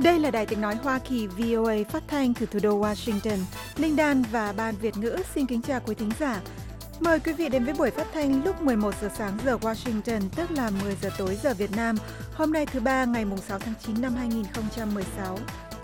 Đây là Đài Tiếng Nói Hoa Kỳ VOA phát thanh từ thủ đô Washington. Linh Đan và Ban Việt ngữ xin kính chào quý thính giả. Mời quý vị đến với buổi phát thanh lúc 11 giờ sáng giờ Washington, tức là 10 giờ tối giờ Việt Nam, hôm nay thứ Ba ngày 6 tháng 9 năm 2016.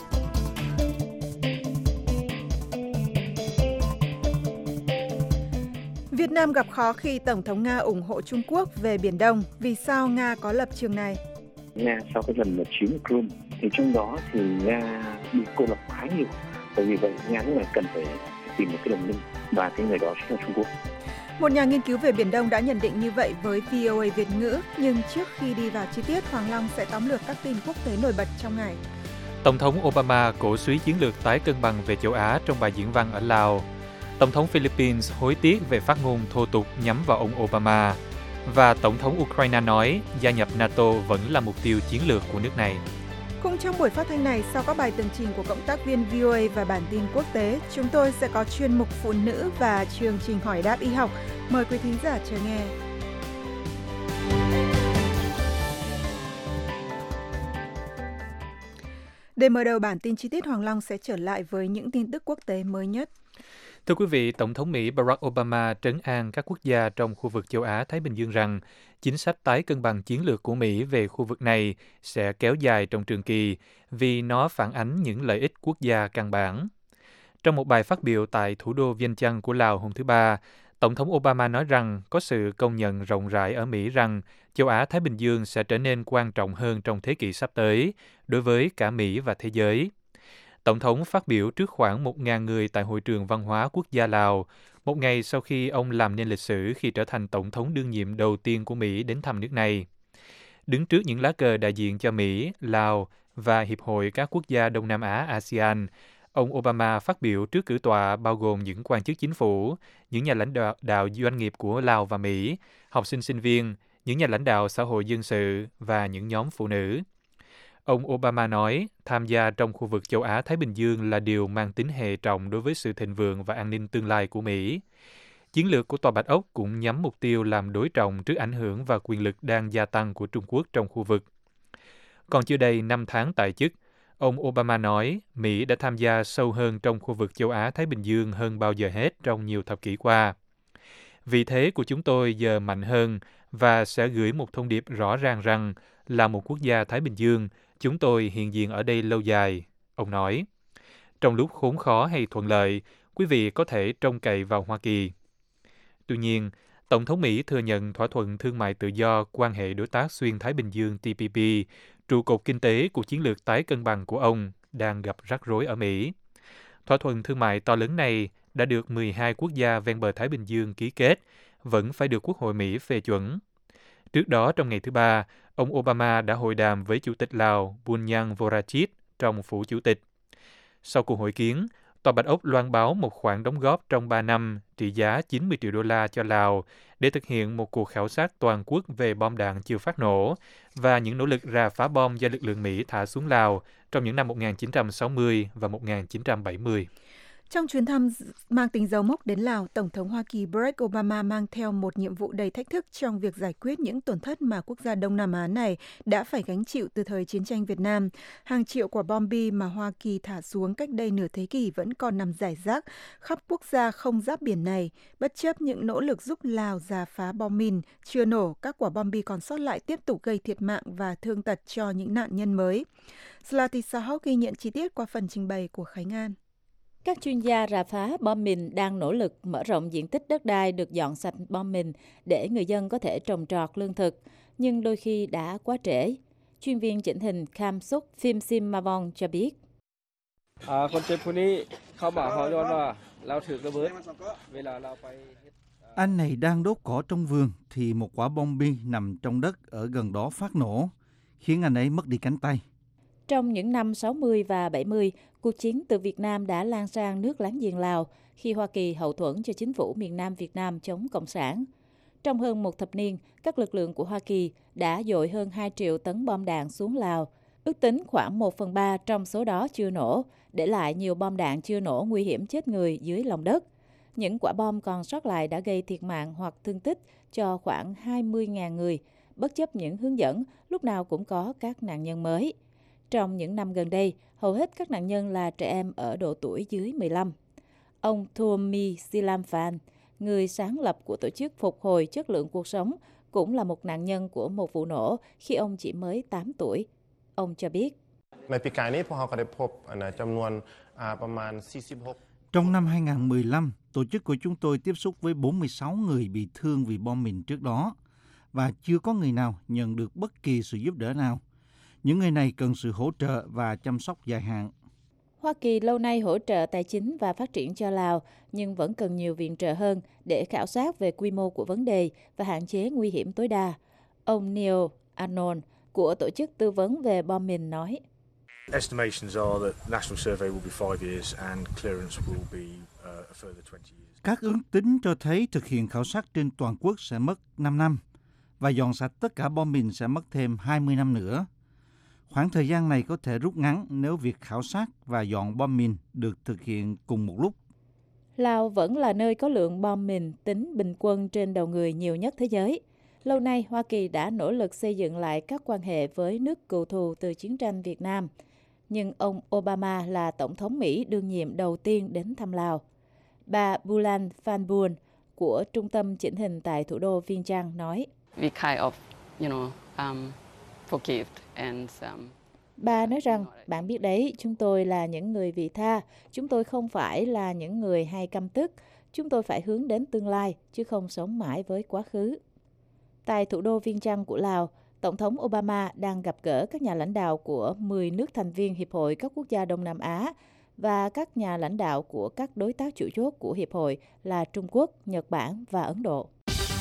Việt Nam gặp khó khi Tổng thống Nga ủng hộ Trung Quốc về Biển Đông. Vì sao Nga có lập trường này? Nga sau cái lần mà chiếm Crimea thì trong đó thì Nga bị cô lập khá nhiều. Bởi vì vậy Nga lúc này cần phải tìm một cái đồng minh và cái người đó chính là Trung Quốc. Một nhà nghiên cứu về Biển Đông đã nhận định như vậy với VOA Việt ngữ. Nhưng trước khi đi vào chi tiết, Hoàng Long sẽ tóm lược các tin quốc tế nổi bật trong ngày. Tổng thống Obama cổ súy chiến lược tái cân bằng về châu Á trong bài diễn văn ở Lào. Tổng thống Philippines hối tiếc về phát ngôn thô tục nhắm vào ông Obama. Và Tổng thống Ukraine nói gia nhập NATO vẫn là mục tiêu chiến lược của nước này. Cũng trong buổi phát thanh này, sau các bài tường trình của cộng tác viên VOA và bản tin quốc tế, chúng tôi sẽ có chuyên mục phụ nữ và chương trình hỏi đáp y học. Mời quý thính giả chờ nghe. Để mở đầu bản tin chi tiết, Hoàng Long sẽ trở lại với những tin tức quốc tế mới nhất. Thưa quý vị, Tổng thống Mỹ Barack Obama trấn an các quốc gia trong khu vực châu Á-Thái Bình Dương rằng chính sách tái cân bằng chiến lược của Mỹ về khu vực này sẽ kéo dài trong trường kỳ vì nó phản ánh những lợi ích quốc gia căn bản. Trong một bài phát biểu tại thủ đô Vientiane của Lào hôm thứ Ba, Tổng thống Obama nói rằng có sự công nhận rộng rãi ở Mỹ rằng châu Á-Thái Bình Dương sẽ trở nên quan trọng hơn trong thế kỷ sắp tới đối với cả Mỹ và thế giới. Tổng thống phát biểu trước khoảng 1.000 người tại Hội trường Văn hóa Quốc gia Lào, một ngày sau khi ông làm nên lịch sử khi trở thành Tổng thống đương nhiệm đầu tiên của Mỹ đến thăm nước này. Đứng trước những lá cờ đại diện cho Mỹ, Lào và Hiệp hội các quốc gia Đông Nam Á ASEAN, ông Obama phát biểu trước cử tọa bao gồm những quan chức chính phủ, những nhà lãnh đạo doanh nghiệp của Lào và Mỹ, học sinh sinh viên, những nhà lãnh đạo xã hội dân sự và những nhóm phụ nữ. Ông Obama nói, tham gia trong khu vực châu Á-Thái Bình Dương là điều mang tính hệ trọng đối với sự thịnh vượng và an ninh tương lai của Mỹ. Chiến lược của Tòa Bạch Ốc cũng nhắm mục tiêu làm đối trọng trước ảnh hưởng và quyền lực đang gia tăng của Trung Quốc trong khu vực. Còn chưa đầy 5 tháng tại chức, ông Obama nói Mỹ đã tham gia sâu hơn trong khu vực châu Á-Thái Bình Dương hơn bao giờ hết trong nhiều thập kỷ qua. Vị thế của chúng tôi giờ mạnh hơn và sẽ gửi một thông điệp rõ ràng rằng là một quốc gia Thái Bình Dương, chúng tôi hiện diện ở đây lâu dài, ông nói. Trong lúc khốn khó hay thuận lợi, quý vị có thể trông cậy vào Hoa Kỳ. Tuy nhiên, Tổng thống Mỹ thừa nhận thỏa thuận thương mại tự do quan hệ đối tác xuyên Thái Bình Dương TPP, trụ cột kinh tế của chiến lược tái cân bằng của ông, đang gặp rắc rối ở Mỹ. Thỏa thuận thương mại to lớn này đã được 12 quốc gia ven bờ Thái Bình Dương ký kết, vẫn phải được Quốc hội Mỹ phê chuẩn. Trước đó, trong ngày thứ Ba, ông Obama đã hội đàm với Chủ tịch Lào Bunyang Volachit trong phủ Chủ tịch. Sau cuộc hội kiến, Tòa Bạch Ốc loan báo một khoản đóng góp trong 3 năm trị giá 90 triệu đô la cho Lào để thực hiện một cuộc khảo sát toàn quốc về bom đạn chưa phát nổ và những nỗ lực rà phá bom do lực lượng Mỹ thả xuống Lào trong những năm 1960 và 1970. Trong chuyến thăm mang tính dấu mốc đến Lào, Tổng thống Hoa Kỳ Barack Obama mang theo một nhiệm vụ đầy thách thức trong việc giải quyết những tổn thất mà quốc gia Đông Nam Á này đã phải gánh chịu từ thời chiến tranh Việt Nam. Hàng triệu quả bom bi mà Hoa Kỳ thả xuống cách đây nửa thế kỷ vẫn còn nằm rải rác khắp quốc gia không giáp biển này. Bất chấp những nỗ lực giúp Lào rà phá bom mìn chưa nổ, các quả bom bi còn sót lại tiếp tục gây thiệt mạng và thương tật cho những nạn nhân mới. Zlati Sahok ghi nhận chi tiết qua phần trình bày của Khánh An. Các chuyên gia rà phá bom mìn đang nỗ lực mở rộng diện tích đất đai được dọn sạch bom mìn để người dân có thể trồng trọt lương thực, nhưng đôi khi đã quá trễ. Chuyên viên chỉnh hình Kham Suk Phim Sim Mavong cho biết. Anh này đang đốt cỏ trong vườn thì một quả bom bi nằm trong đất ở gần đó phát nổ, khiến anh ấy mất đi cánh tay. Trong những năm 60 và 70, cuộc chiến từ Việt Nam đã lan sang nước láng giềng Lào khi Hoa Kỳ hậu thuẫn cho chính phủ miền Nam Việt Nam chống Cộng sản. Trong hơn một thập niên, các lực lượng của Hoa Kỳ đã dội hơn 2 triệu tấn bom đạn xuống Lào. Ước tính khoảng 1/3 trong số đó chưa nổ, để lại nhiều bom đạn chưa nổ nguy hiểm chết người dưới lòng đất. Những quả bom còn sót lại đã gây thiệt mạng hoặc thương tích cho khoảng 20.000 người, bất chấp những hướng dẫn lúc nào cũng có các nạn nhân mới. Trong những năm gần đây, hầu hết các nạn nhân là trẻ em ở độ tuổi dưới 15. Ông Thuomi Silamphane, người sáng lập của tổ chức phục hồi chất lượng cuộc sống, cũng là một nạn nhân của một vụ nổ khi ông chỉ mới 8 tuổi. Ông cho biết, trong năm 2015, tổ chức của chúng tôi tiếp xúc với 46 người bị thương vì bom mìn trước đó và chưa có người nào nhận được bất kỳ sự giúp đỡ nào. Những người này cần sự hỗ trợ và chăm sóc dài hạn. Hoa Kỳ lâu nay hỗ trợ tài chính và phát triển cho Lào, nhưng vẫn cần nhiều viện trợ hơn để khảo sát về quy mô của vấn đề và hạn chế nguy hiểm tối đa. Ông Neil Arnold của Tổ chức Tư vấn về bom mìn nói, Các ước tính cho thấy thực hiện khảo sát trên toàn quốc sẽ mất 5 năm và dọn sạch tất cả bom mìn sẽ mất thêm 20 năm nữa. Khoảng thời gian này có thể rút ngắn nếu việc khảo sát và dọn bom mìn được thực hiện cùng một lúc. Lào vẫn là nơi có lượng bom mìn tính bình quân trên đầu người nhiều nhất thế giới. Lâu nay, Hoa Kỳ đã nỗ lực xây dựng lại các quan hệ với nước cựu thù từ chiến tranh Việt Nam. Nhưng ông Obama là Tổng thống Mỹ đương nhiệm đầu tiên đến thăm Lào. Bà Bulan Phanbun của Trung tâm Chỉnh hình tại thủ đô Viên Chang nói, Bà nói rằng, bạn biết đấy, chúng tôi là những người vị tha, chúng tôi không phải là những người hay căm tức, chúng tôi phải hướng đến tương lai, chứ không sống mãi với quá khứ. Tại thủ đô Viên Chang của Lào, Tổng thống Obama đang gặp gỡ các nhà lãnh đạo của 10 nước thành viên Hiệp hội các quốc gia Đông Nam Á và các nhà lãnh đạo của các đối tác chủ chốt của Hiệp hội là Trung Quốc, Nhật Bản và Ấn Độ.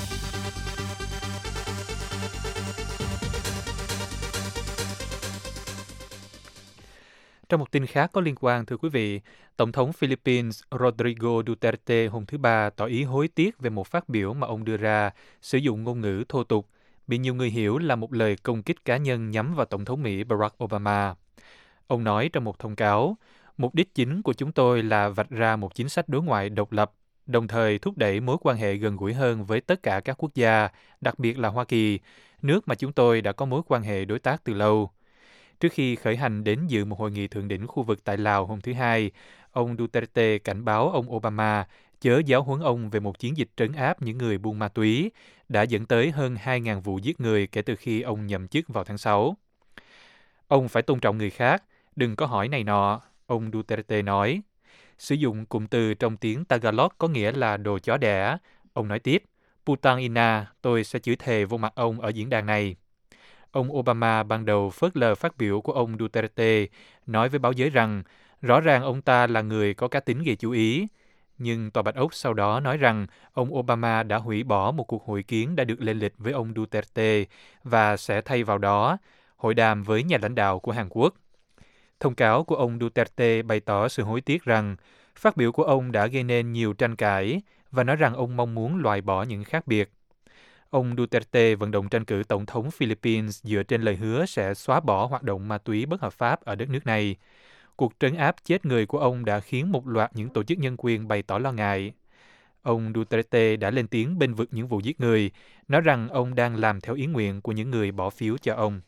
Trong một tin khác có liên quan, thưa quý vị, Tổng thống Philippines Rodrigo Duterte hôm thứ Ba tỏ ý hối tiếc về một phát biểu mà ông đưa ra, sử dụng ngôn ngữ thô tục, bị nhiều người hiểu là một lời công kích cá nhân nhắm vào Tổng thống Mỹ Barack Obama. Ông nói trong một thông cáo, mục đích chính của chúng tôi là vạch ra một chính sách đối ngoại độc lập, đồng thời thúc đẩy mối quan hệ gần gũi hơn với tất cả các quốc gia, đặc biệt là Hoa Kỳ, nước mà chúng tôi đã có mối quan hệ đối tác từ lâu. Trước khi khởi hành đến dự một hội nghị thượng đỉnh khu vực tại Lào hôm thứ Hai, ông Duterte cảnh báo ông Obama chớ giáo huấn ông về một chiến dịch trấn áp những người buôn ma túy đã dẫn tới hơn 2.000 vụ giết người kể từ khi ông nhậm chức vào tháng 6. Ông phải tôn trọng người khác, đừng có hỏi này nọ, ông Duterte nói. Sử dụng cụm từ trong tiếng Tagalog có nghĩa là đồ chó đẻ. Ông nói tiếp, Putang ina, tôi sẽ chửi thề vô mặt ông ở diễn đàn này. Ông Obama ban đầu phớt lờ phát biểu của ông Duterte, nói với báo giới rằng rõ ràng ông ta là người có cá tính gây chú ý. Nhưng Tòa Bạch Ốc sau đó nói rằng ông Obama đã hủy bỏ một cuộc hội kiến đã được lên lịch với ông Duterte và sẽ thay vào đó hội đàm với nhà lãnh đạo của Hàn Quốc. Thông cáo của ông Duterte bày tỏ sự hối tiếc rằng phát biểu của ông đã gây nên nhiều tranh cãi và nói rằng ông mong muốn loại bỏ những khác biệt. Ông Duterte vận động tranh cử tổng thống Philippines dựa trên lời hứa sẽ xóa bỏ hoạt động ma túy bất hợp pháp ở đất nước này. Cuộc trấn áp chết người của ông đã khiến một loạt những tổ chức nhân quyền bày tỏ lo ngại. Ông Duterte đã lên tiếng bênh vực những vụ giết người, nói rằng ông đang làm theo ý nguyện của những người bỏ phiếu cho ông.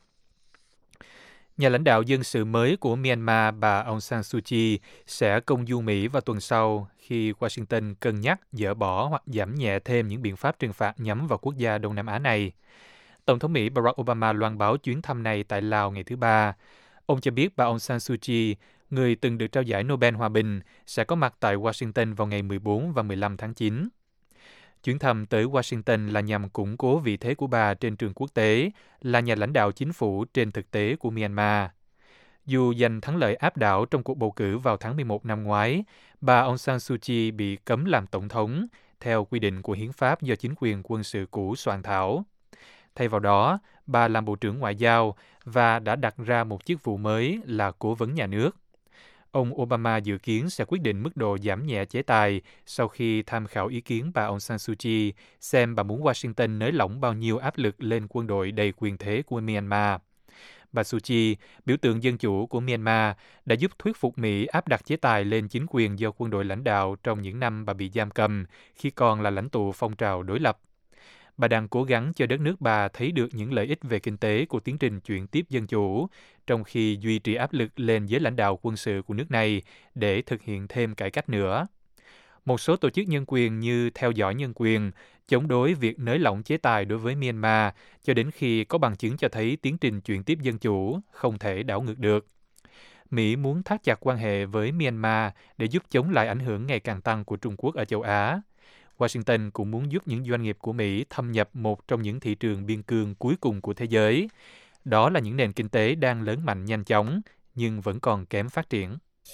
Nhà lãnh đạo dân sự mới của Myanmar, bà Aung San Suu Kyi, sẽ công du Mỹ vào tuần sau khi Washington cân nhắc dỡ bỏ hoặc giảm nhẹ thêm những biện pháp trừng phạt nhắm vào quốc gia Đông Nam Á này. Tổng thống Mỹ Barack Obama loan báo chuyến thăm này tại Lào ngày thứ Ba. Ông cho biết bà Aung San Suu Kyi, người từng được trao giải Nobel Hòa bình, sẽ có mặt tại Washington vào ngày 14 và 15 tháng 9. Chuyến thăm tới Washington là nhằm củng cố vị thế của bà trên trường quốc tế, là nhà lãnh đạo chính phủ trên thực tế của Myanmar. Dù giành thắng lợi áp đảo trong cuộc bầu cử vào tháng 11 năm ngoái, bà Aung San Suu Kyi bị cấm làm tổng thống, theo quy định của hiến pháp do chính quyền quân sự cũ soạn thảo. Thay vào đó, bà làm Bộ trưởng Ngoại giao và đã đặt ra một chức vụ mới là Cố vấn nhà nước. Ông Obama dự kiến sẽ quyết định mức độ giảm nhẹ chế tài sau khi tham khảo ý kiến bà Aung San Suu Kyi xem bà muốn Washington nới lỏng bao nhiêu áp lực lên quân đội đầy quyền thế của Myanmar. Bà Suu Kyi, biểu tượng dân chủ của Myanmar, đã giúp thuyết phục Mỹ áp đặt chế tài lên chính quyền do quân đội lãnh đạo trong những năm bà bị giam cầm khi còn là lãnh tụ phong trào đối lập. Bà đang cố gắng cho đất nước bà thấy được những lợi ích về kinh tế của tiến trình chuyển tiếp dân chủ, trong khi duy trì áp lực lên giới lãnh đạo quân sự của nước này để thực hiện thêm cải cách nữa. Một số tổ chức nhân quyền như Theo dõi nhân quyền chống đối việc nới lỏng chế tài đối với Myanmar cho đến khi có bằng chứng cho thấy tiến trình chuyển tiếp dân chủ không thể đảo ngược được. Mỹ muốn thắt chặt quan hệ với Myanmar để giúp chống lại ảnh hưởng ngày càng tăng của Trung Quốc ở châu Á. Washington cũng muốn giúp những doanh nghiệp của Mỹ thâm nhập một trong những thị trường biên cương cuối cùng của thế giới. Đó là những nền kinh tế đang lớn mạnh nhanh chóng, nhưng vẫn còn kém phát triển.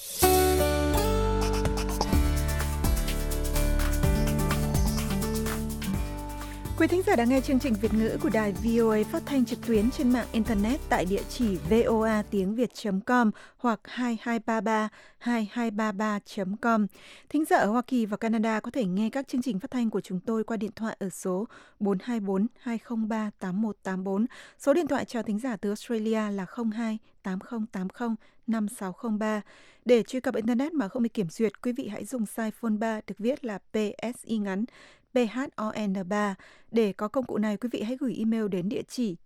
Quý thính giả đang nghe chương trình Việt ngữ của đài VOA phát thanh trực tuyến trên mạng Internet tại địa chỉ voatiếngviet.com hoặc 2233 com. Thính giả ở Hoa Kỳ và Canada có thể nghe các chương trình phát thanh của chúng tôi qua điện thoại ở số 424-203-8184. Số điện thoại cho thính giả từ Australia là 02-8080-5603. Để truy cập Internet mà không bị kiểm duyệt, quý vị hãy dùng size phone 3 được viết là PSI ngắn PHON3. Để có công cụ này, quý vị hãy gửi email đến địa chỉ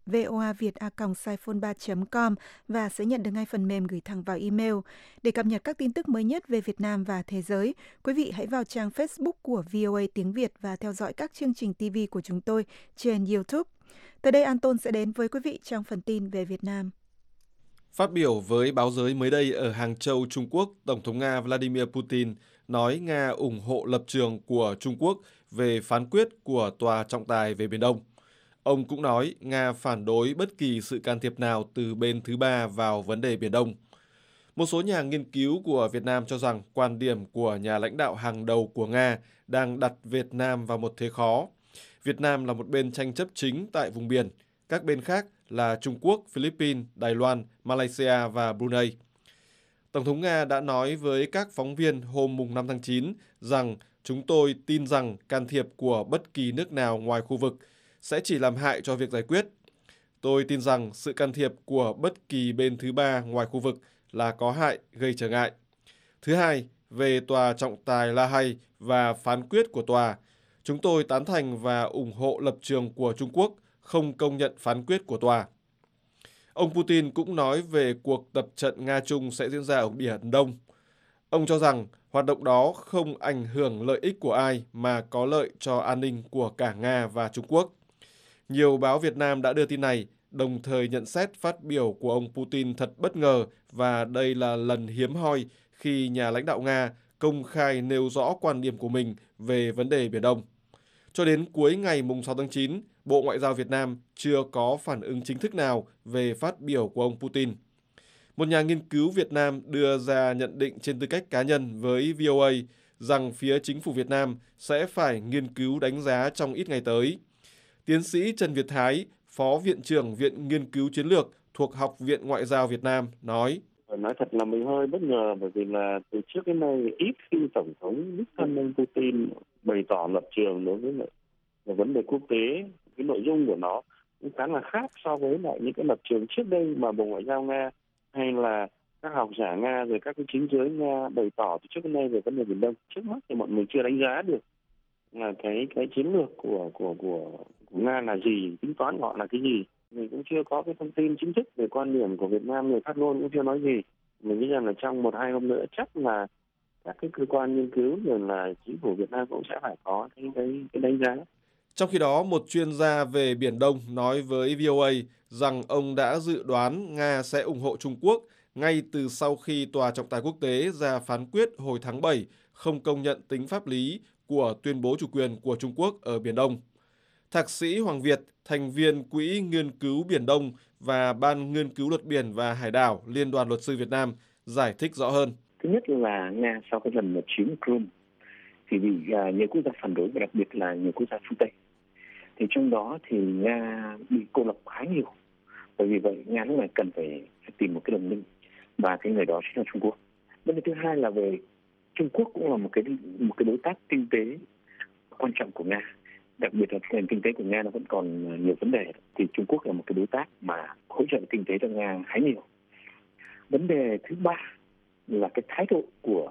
voaviet@saiphone3.com và sẽ nhận được ngay phần mềm gửi thẳng vào email. Để cập nhật các tin tức mới nhất về Việt Nam và thế giới, quý vị hãy vào trang Facebook của VOA Tiếng Việt và theo dõi các chương trình TV của chúng tôi trên YouTube. Tới đây, Anton sẽ đến với quý vị trong phần tin về Việt Nam. Phát biểu với báo giới mới đây ở Hàng Châu, Trung Quốc, Tổng thống Nga Vladimir Putin nói Nga ủng hộ lập trường của Trung Quốc về phán quyết của Tòa trọng tài về Biển Đông. Ông cũng nói Nga phản đối bất kỳ sự can thiệp nào từ bên thứ ba vào vấn đề Biển Đông. Một số nhà nghiên cứu của Việt Nam cho rằng quan điểm của nhà lãnh đạo hàng đầu của Nga đang đặt Việt Nam vào một thế khó. Việt Nam là một bên tranh chấp chính tại vùng biển, các bên khác là Trung Quốc, Philippines, Đài Loan, Malaysia và Brunei. Tổng thống Nga đã nói với các phóng viên hôm 5 tháng 9 rằng chúng tôi tin rằng can thiệp của bất kỳ nước nào ngoài khu vực sẽ chỉ làm hại cho việc giải quyết. Tôi tin rằng sự can thiệp của bất kỳ bên thứ ba ngoài khu vực là có hại, gây trở ngại. Thứ hai, về Tòa trọng tài La Hay và phán quyết của tòa, chúng tôi tán thành và ủng hộ lập trường của Trung Quốc không công nhận phán quyết của tòa. Ông Putin cũng nói về cuộc tập trận Nga-Trung sẽ diễn ra ở Biển Đông. Ông cho rằng hoạt động đó không ảnh hưởng lợi ích của ai mà có lợi cho an ninh của cả Nga và Trung Quốc. Nhiều báo Việt Nam đã đưa tin này, đồng thời nhận xét phát biểu của ông Putin thật bất ngờ và đây là lần hiếm hoi khi nhà lãnh đạo Nga công khai nêu rõ quan điểm của mình về vấn đề Biển Đông. Cho đến cuối ngày 6 tháng 9, Bộ Ngoại giao Việt Nam chưa có phản ứng chính thức nào về phát biểu của ông Putin. Một nhà nghiên cứu Việt Nam đưa ra nhận định trên tư cách cá nhân với VOA rằng phía chính phủ Việt Nam sẽ phải nghiên cứu đánh giá trong ít ngày tới. Tiến sĩ Trần Việt Thái, Phó Viện trưởng Viện Nghiên cứu Chiến lược thuộc Học viện Ngoại giao Việt Nam nói: Nói thật là mình hơi bất ngờ bởi vì là từ trước đến nay ít khi Tổng thống đích thân ông Putin bày tỏ lập trường đối với vấn đề quốc tế. Cái nội dung của nó cũng khá là khác so với lại những cái lập trường trước đây mà Bộ Ngoại giao Nga hay là các học giả Nga rồi các cái chính giới Nga bày tỏ từ trước đến nay về vấn đề Biển Đông. Trước mắt thì bọn mình chưa đánh giá được là cái chiến lược của Nga là gì, tính toán của họ là cái gì. Mình cũng chưa có cái thông tin chính thức về quan điểm của Việt Nam, người phát ngôn cũng chưa nói gì. Mình nghĩ rằng là trong 1-2 hôm nữa chắc là các cái cơ quan nghiên cứu rồi là chính phủ Việt Nam cũng sẽ phải có cái đánh giá. Trong khi đó, một chuyên gia về Biển Đông nói với VOA rằng ông đã dự đoán Nga sẽ ủng hộ Trung Quốc ngay từ sau khi Tòa trọng tài quốc tế ra phán quyết hồi tháng 7 không công nhận tính pháp lý của tuyên bố chủ quyền của Trung Quốc ở Biển Đông. Thạc sĩ Hoàng Việt, thành viên Quỹ Nghiên cứu Biển Đông và Ban Nghiên cứu Luật Biển và Hải đảo Liên đoàn Luật sư Việt Nam giải thích rõ hơn. Thứ nhất là Nga sau cái lần chiếm Crimea thì bị nhiều quốc gia phản đối và đặc biệt là nhiều quốc gia phương Tây. Thì trong đó thì Nga bị cô lập khá nhiều. Bởi vì vậy Nga lúc này cần phải tìm một cái đồng minh và cái người đó chính là Trung Quốc. Vấn đề thứ hai là về Trung Quốc cũng là một cái đối tác kinh tế quan trọng của Nga. Đặc biệt là nền kinh tế của Nga nó vẫn còn nhiều vấn đề thì Trung Quốc là một cái đối tác mà hỗ trợ kinh tế cho Nga khá nhiều. Vấn đề thứ ba là cái thái độ của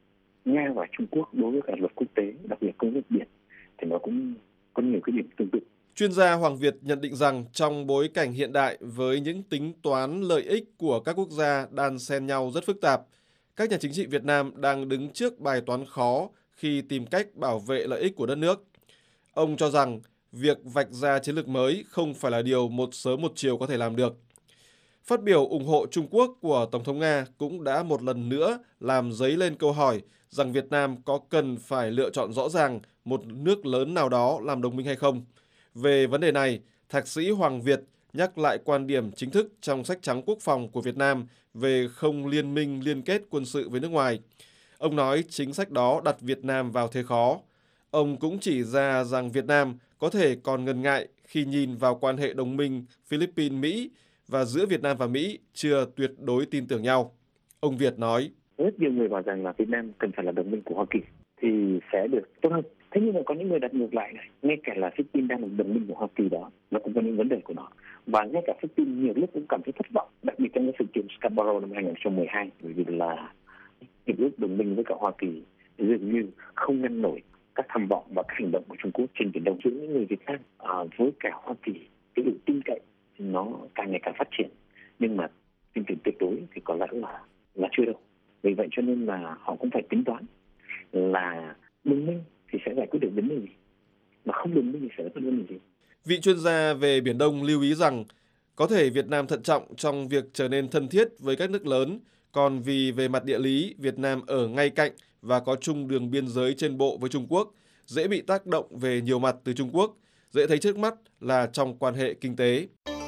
Nga và Trung Quốc đối với cả luật quốc tế, đặc biệt công ước biển thì nó cũng có nhiều cái điểm tương tự. Chuyên gia Hoàng Việt nhận định rằng trong bối cảnh hiện đại với những tính toán lợi ích của các quốc gia đan xen nhau rất phức tạp, các nhà chính trị Việt Nam đang đứng trước bài toán khó khi tìm cách bảo vệ lợi ích của đất nước. Ông cho rằng việc vạch ra chiến lược mới không phải là điều một sớm một chiều có thể làm được. Phát biểu ủng hộ Trung Quốc của Tổng thống Nga cũng đã một lần nữa làm dấy lên câu hỏi rằng Việt Nam có cần phải lựa chọn rõ ràng một nước lớn nào đó làm đồng minh hay không. Về vấn đề này, Thạc sĩ Hoàng Việt nhắc lại quan điểm chính thức trong sách trắng quốc phòng của Việt Nam về không liên minh liên kết quân sự với nước ngoài. Ông nói chính sách đó đặt Việt Nam vào thế khó. Ông cũng chỉ ra rằng Việt Nam có thể còn ngần ngại khi nhìn vào quan hệ đồng minh Philippines-Mỹ và giữa Việt Nam và Mỹ chưa tuyệt đối tin tưởng nhau. Ông Việt nói: Rất nhiều người bảo rằng là Việt Nam cần phải là đồng minh của Hoa Kỳ thì sẽ được tốt hơn. Thế nhưng mà có những người đặt ngược lại này, ngay cả là Philippines đang là đồng minh của Hoa Kỳ đó, nó cũng có những vấn đề của nó. Và ngay cả Philippines nhiều lúc cũng cảm thấy thất vọng, đặc biệt trong cái sự kiện Scarborough năm 2012, bởi vì là hiệp ước đồng minh với cả Hoa Kỳ dường như không ngăn nổi các tham vọng và các hành động của Trung Quốc trên Biển Đông. Giữa những người Việt Nam với cả Hoa Kỳ, cái độ tin cậy nó càng ngày càng phát triển, nhưng mà tin tưởng tuyệt đối thì có lẽ là chưa đâu. Vì vậy cho nên là họ cũng phải tính toán là đồng minh thì sẽ giải quyết được vấn đề gì, mà không đồng minh thì sẽ giải quyết vấn đề gì. Vị chuyên gia về Biển Đông lưu ý rằng có thể Việt Nam thận trọng trong việc trở nên thân thiết với các nước lớn, còn vì về mặt địa lý, Việt Nam ở ngay cạnh và có chung đường biên giới trên bộ với Trung Quốc, dễ bị tác động về nhiều mặt từ Trung Quốc, dễ thấy trước mắt là trong quan hệ kinh tế.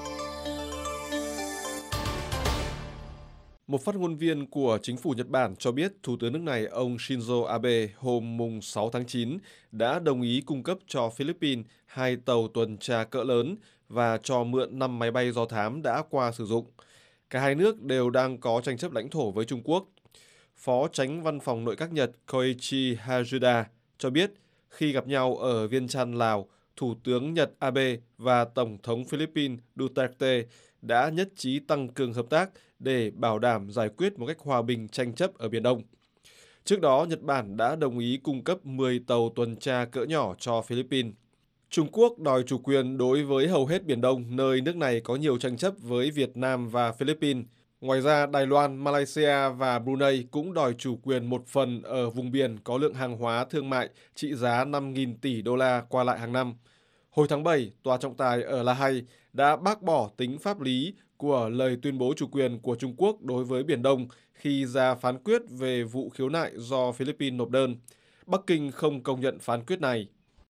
Một phát ngôn viên của chính phủ Nhật Bản cho biết Thủ tướng nước này ông Shinzo Abe hôm 6 tháng 9 đã đồng ý cung cấp cho Philippines 2 tàu tuần tra cỡ lớn và cho mượn 5 máy bay do thám đã qua sử dụng. Cả hai nước đều đang có tranh chấp lãnh thổ với Trung Quốc. Phó Chánh Văn phòng Nội các Nhật Koichi Hazuda cho biết khi gặp nhau ở Viêng Chăn, Lào, Thủ tướng Nhật Abe và Tổng thống Philippines Duterte đã nhất trí tăng cường hợp tác để bảo đảm giải quyết một cách hòa bình tranh chấp ở Biển Đông. Trước đó, Nhật Bản đã đồng ý cung cấp 10 tàu tuần tra cỡ nhỏ cho Philippines. Trung Quốc đòi chủ quyền đối với hầu hết Biển Đông, nơi nước này có nhiều tranh chấp với Việt Nam và Philippines. Ngoài ra, Đài Loan, Malaysia và Brunei cũng đòi chủ quyền một phần ở vùng biển có lượng hàng hóa thương mại trị giá 5.000 tỷ đô la qua lại hàng năm. Hồi tháng 7, Tòa trọng tài ở La Hay đã bác bỏ tính pháp lý của lời tuyên bố chủ quyền của Trung Quốc đối với Biển Đông khi ra phán quyết về vụ khiếu nại do Philippines nộp đơn. Bắc Kinh không công nhận phán quyết này.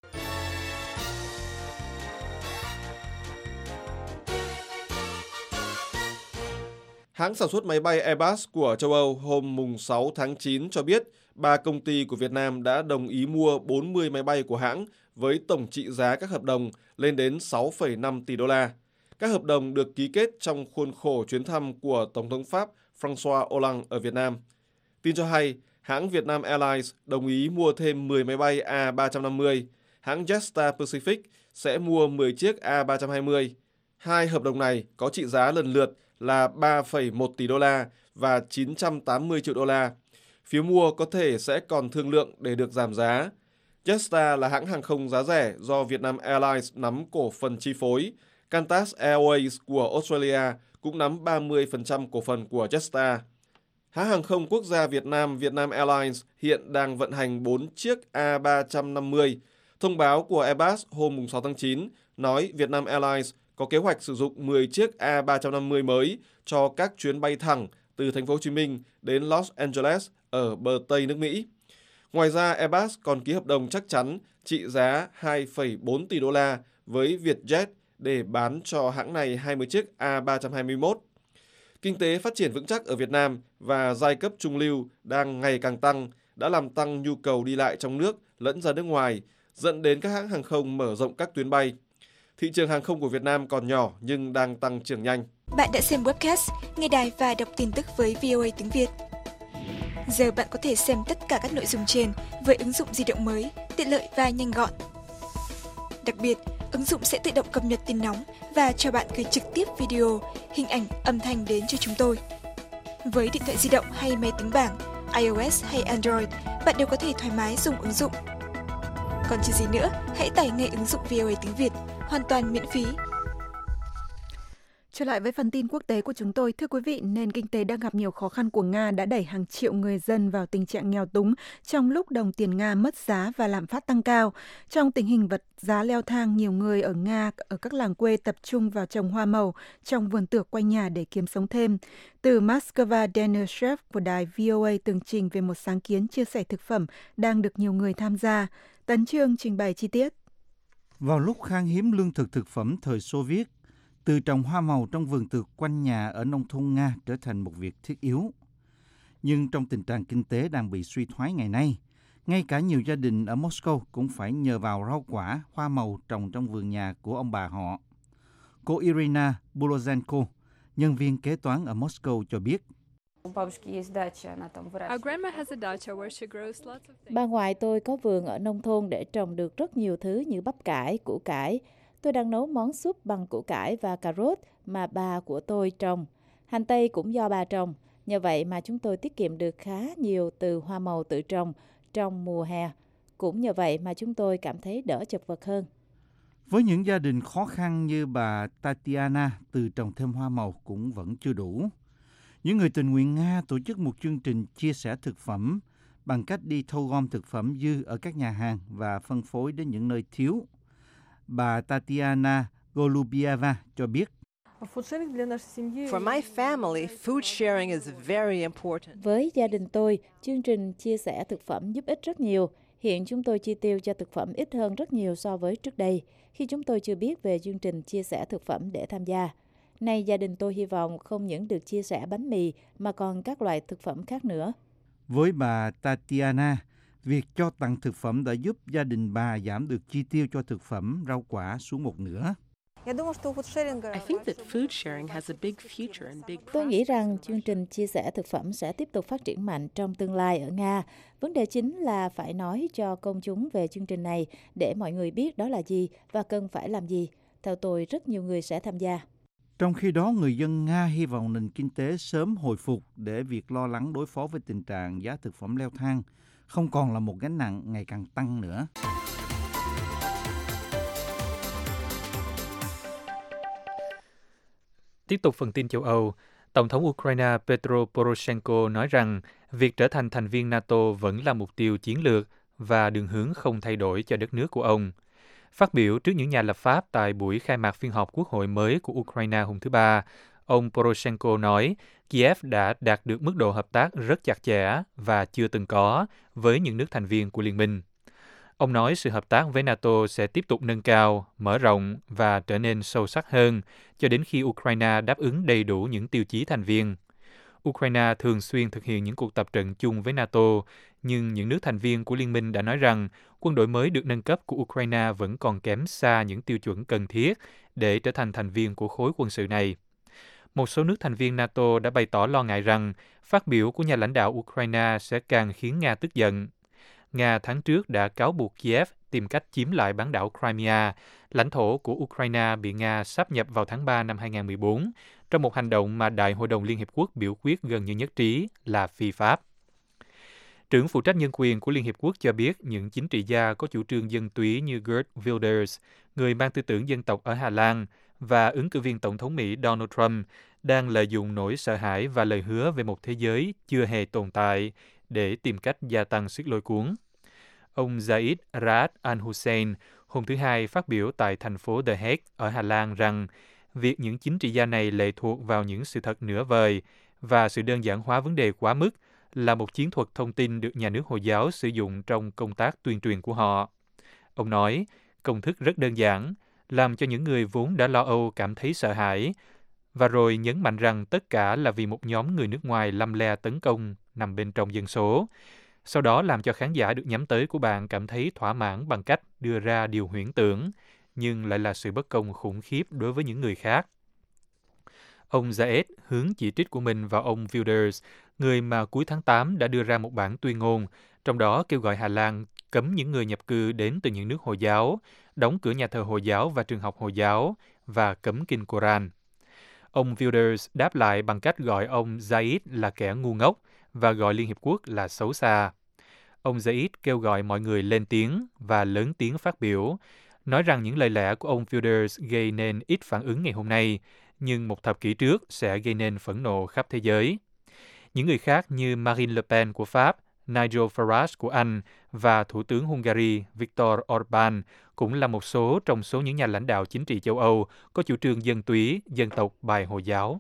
Hãng sản xuất máy bay Airbus của châu Âu hôm 6 tháng 9 cho biết 3 công ty của Việt Nam đã đồng ý mua 40 máy bay của hãng với tổng trị giá các hợp đồng lên đến 6,5 tỷ đô la. Các hợp đồng được ký kết trong khuôn khổ chuyến thăm của Tổng thống Pháp François Hollande ở Việt Nam. Tin cho hay, hãng Vietnam Airlines đồng ý mua thêm 10 máy bay A350, hãng Jetstar Pacific sẽ mua 10 chiếc A320. Hai hợp đồng này có trị giá lần lượt là 3,1 tỷ đô la và 980 triệu đô la. Phía mua có thể sẽ còn thương lượng để được giảm giá. Jetstar là hãng hàng không giá rẻ do Vietnam Airlines nắm cổ phần chi phối. Qantas Airways của Australia cũng nắm 30% cổ phần của Jetstar. Hãng hàng không quốc gia Việt Nam Vietnam Airlines hiện đang vận hành 4 chiếc A350. Thông báo của Airbus hôm 6 tháng 9 nói Vietnam Airlines có kế hoạch sử dụng 10 chiếc A350 mới cho các chuyến bay thẳng từ thành phố Hồ Chí Minh đến Los Angeles ở bờ Tây nước Mỹ. Ngoài ra, Airbus còn ký hợp đồng chắc chắn trị giá 2,4 tỷ đô la với Vietjet để bán cho hãng này 20 chiếc A321. Kinh tế phát triển vững chắc ở Việt Nam và giai cấp trung lưu đang ngày càng tăng đã làm tăng nhu cầu đi lại trong nước lẫn ra nước ngoài, dẫn đến các hãng hàng không mở rộng các tuyến bay. Thị trường hàng không của Việt Nam còn nhỏ nhưng đang tăng trưởng nhanh. Bạn đã xem webcast, nghe đài và đọc tin tức với VOA tiếng Việt. Giờ bạn có thể xem tất cả các nội dung trên với ứng dụng di động mới, tiện lợi và nhanh gọn. Đặc biệt, ứng dụng sẽ tự động cập nhật tin nóng và cho bạn gửi trực tiếp video, hình ảnh, âm thanh đến cho chúng tôi. Với điện thoại di động hay máy tính bảng, iOS hay Android, bạn đều có thể thoải mái dùng ứng dụng. Còn chờ gì nữa, hãy tải ngay ứng dụng VOA tiếng Việt hoàn toàn miễn phí. Trở lại với phần tin quốc tế của chúng tôi, thưa quý vị, nền kinh tế đang gặp nhiều khó khăn của Nga đã đẩy hàng triệu người dân vào tình trạng nghèo túng trong lúc đồng tiền Nga mất giá và lạm phát tăng cao. Trong tình hình vật giá leo thang, nhiều người ở Nga ở các làng quê tập trung vào trồng hoa màu trong vườn tược quanh nhà để kiếm sống thêm. Từ Moscow, Daniel Sheff của đài VOA tường trình về một sáng kiến chia sẻ thực phẩm đang được nhiều người tham gia. Tấn Chương trình bày chi tiết. Vào lúc khan hiếm lương thực thực phẩm thời Xô Viết, từ trồng hoa màu trong vườn tược quanh nhà ở nông thôn Nga trở thành một việc thiết yếu. Nhưng trong tình trạng kinh tế đang bị suy thoái ngày nay, ngay cả nhiều gia đình ở Moscow cũng phải nhờ vào rau quả, hoa màu trồng trong vườn nhà của ông bà họ. Cô Irina Bulozenko, nhân viên kế toán ở Moscow cho biết. Bà ngoại tôi có vườn ở nông thôn để trồng được rất nhiều thứ như bắp cải, củ cải. Tôi đang nấu món súp bằng củ cải và cà rốt mà bà của tôi trồng. Hành tây cũng do bà trồng. Nhờ vậy mà chúng tôi tiết kiệm được khá nhiều từ hoa màu tự trồng trong mùa hè. Cũng nhờ vậy mà chúng tôi cảm thấy đỡ chật vật hơn. Với những gia đình khó khăn như bà Tatiana, từ trồng thêm hoa màu cũng vẫn chưa đủ. Những người tình nguyện Nga tổ chức một chương trình chia sẻ thực phẩm bằng cách đi thu gom thực phẩm dư ở các nhà hàng và phân phối đến những nơi thiếu. Bà Tatiana Golubieva cho biết. Với gia đình tôi, chương trình chia sẻ thực phẩm giúp ích rất nhiều. Hiện chúng tôi chi tiêu cho thực phẩm ít hơn rất nhiều so với trước đây, khi chúng tôi chưa biết về chương trình chia sẻ thực phẩm để tham gia. Nay gia đình tôi hy vọng không những được chia sẻ bánh mì mà còn các loại thực phẩm khác nữa. Với bà Tatiana, việc cho tặng thực phẩm đã giúp gia đình bà giảm được chi tiêu cho thực phẩm, rau quả xuống một nửa. Tôi nghĩ rằng chương trình chia sẻ thực phẩm sẽ tiếp tục phát triển mạnh trong tương lai ở Nga. Vấn đề chính là phải nói cho công chúng về chương trình này để mọi người biết đó là gì và cần phải làm gì. Theo tôi, rất nhiều người sẽ tham gia. Trong khi đó, người dân Nga hy vọng nền kinh tế sớm hồi phục để việc lo lắng đối phó với tình trạng giá thực phẩm leo thang không còn là một gánh nặng ngày càng tăng nữa. Tiếp tục phần tin châu Âu, Tổng thống Ukraine Petro Poroshenko nói rằng việc trở thành thành viên NATO vẫn là mục tiêu chiến lược và đường hướng không thay đổi cho đất nước của ông. Phát biểu trước những nhà lập pháp tại buổi khai mạc phiên họp quốc hội mới của Ukraine hôm thứ Ba, ông Poroshenko nói Kiev đã đạt được mức độ hợp tác rất chặt chẽ và chưa từng có với những nước thành viên của liên minh. Ông nói sự hợp tác với NATO sẽ tiếp tục nâng cao, mở rộng và trở nên sâu sắc hơn cho đến khi Ukraine đáp ứng đầy đủ những tiêu chí thành viên. Ukraine thường xuyên thực hiện những cuộc tập trận chung với NATO, nhưng những nước thành viên của liên minh đã nói rằng quân đội mới được nâng cấp của Ukraine vẫn còn kém xa những tiêu chuẩn cần thiết để trở thành thành viên của khối quân sự này. Một số nước thành viên NATO đã bày tỏ lo ngại rằng phát biểu của nhà lãnh đạo Ukraine sẽ càng khiến Nga tức giận. Nga tháng trước đã cáo buộc Kiev tìm cách chiếm lại bán đảo Crimea, lãnh thổ của Ukraine bị Nga sáp nhập vào tháng 3 năm 2014, trong một hành động mà Đại hội đồng Liên Hiệp Quốc biểu quyết gần như nhất trí là phi pháp. Trưởng phụ trách nhân quyền của Liên Hiệp Quốc cho biết những chính trị gia có chủ trương dân túy như Geert Wilders, người mang tư tưởng dân tộc ở Hà Lan, và ứng cử viên Tổng thống Mỹ Donald Trump đang lợi dụng nỗi sợ hãi và lời hứa về một thế giới chưa hề tồn tại để tìm cách gia tăng sức lôi cuốn. Ông Zaid Raad al-Hussein hôm thứ Hai phát biểu tại thành phố The Hague ở Hà Lan rằng việc những chính trị gia này lệ thuộc vào những sự thật nửa vời và sự đơn giản hóa vấn đề quá mức là một chiến thuật thông tin được nhà nước Hồi giáo sử dụng trong công tác tuyên truyền của họ. Ông nói, công thức rất đơn giản, làm cho những người vốn đã lo âu cảm thấy sợ hãi, và rồi nhấn mạnh rằng tất cả là vì một nhóm người nước ngoài lăm le tấn công nằm bên trong dân số. Sau đó làm cho khán giả được nhắm tới của bạn cảm thấy thỏa mãn bằng cách đưa ra điều huyễn tưởng, nhưng lại là sự bất công khủng khiếp đối với những người khác. Ông Zaid hướng chỉ trích của mình vào ông Wilders, người mà cuối tháng 8 đã đưa ra một bản tuyên ngôn, trong đó kêu gọi Hà Lan cấm những người nhập cư đến từ những nước Hồi giáo, đóng cửa nhà thờ Hồi giáo và trường học Hồi giáo và cấm kinh Koran. Ông Wilders đáp lại bằng cách gọi ông Zaid là kẻ ngu ngốc và gọi Liên Hiệp Quốc là xấu xa. Ông Zaid kêu gọi mọi người lên tiếng và lớn tiếng phát biểu, nói rằng những lời lẽ của ông Wilders gây nên ít phản ứng ngày hôm nay, nhưng một thập kỷ trước sẽ gây nên phẫn nộ khắp thế giới. Những người khác như Marine Le Pen của Pháp, Nigel Farage của Anh và Thủ tướng Hungary Viktor Orbán cũng là một số trong số những nhà lãnh đạo chính trị châu Âu có chủ trương dân túy, dân tộc bài Hồi giáo.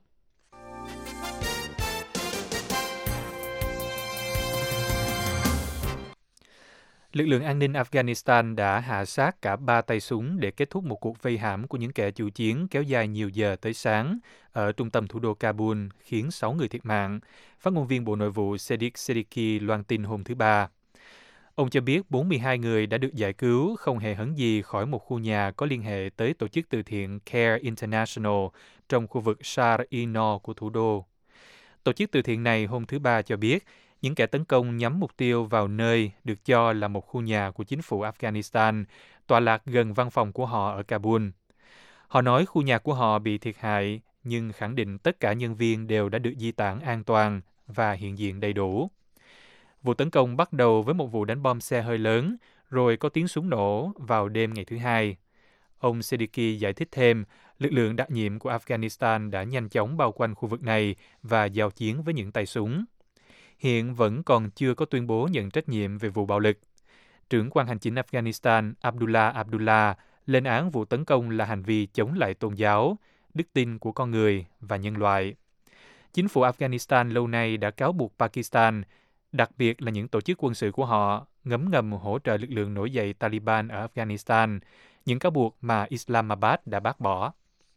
Lực lượng an ninh Afghanistan đã hạ sát cả 3 tay súng để kết thúc một cuộc vây hãm của những kẻ chủ chiến kéo dài nhiều giờ tới sáng ở trung tâm thủ đô Kabul, khiến 6 người thiệt mạng, phát ngôn viên Bộ Nội vụ Sadiq Siddiqui loan tin hôm thứ Ba. Ông cho biết 42 người đã được giải cứu không hề hấn gì khỏi một khu nhà có liên hệ tới tổ chức từ thiện Care International trong khu vực Shar-e-Nor của thủ đô. Tổ chức từ thiện này hôm thứ Ba cho biết những kẻ tấn công nhắm mục tiêu vào nơi được cho là một khu nhà của chính phủ Afghanistan, tọa lạc gần văn phòng của họ ở Kabul. Họ nói khu nhà của họ bị thiệt hại, nhưng khẳng định tất cả nhân viên đều đã được di tản an toàn và hiện diện đầy đủ. Vụ tấn công bắt đầu với một vụ đánh bom xe hơi lớn, rồi có tiếng súng nổ vào đêm ngày thứ Hai. Ông Siddiqui giải thích thêm, lực lượng đặc nhiệm của Afghanistan đã nhanh chóng bao quanh khu vực này và giao chiến với những tay súng. Hiện vẫn còn chưa có tuyên bố nhận trách nhiệm về vụ bạo lực. Trưởng quan hành chính Afghanistan Abdullah Abdullah lên án vụ tấn công là hành vi chống lại tôn giáo, đức tin của con người và nhân loại. Chính phủ Afghanistan lâu nay đã cáo buộc Pakistan, đặc biệt là những tổ chức quân sự của họ, ngấm ngầm hỗ trợ lực lượng nổi dậy Taliban ở Afghanistan, những cáo buộc mà Islamabad đã bác bỏ.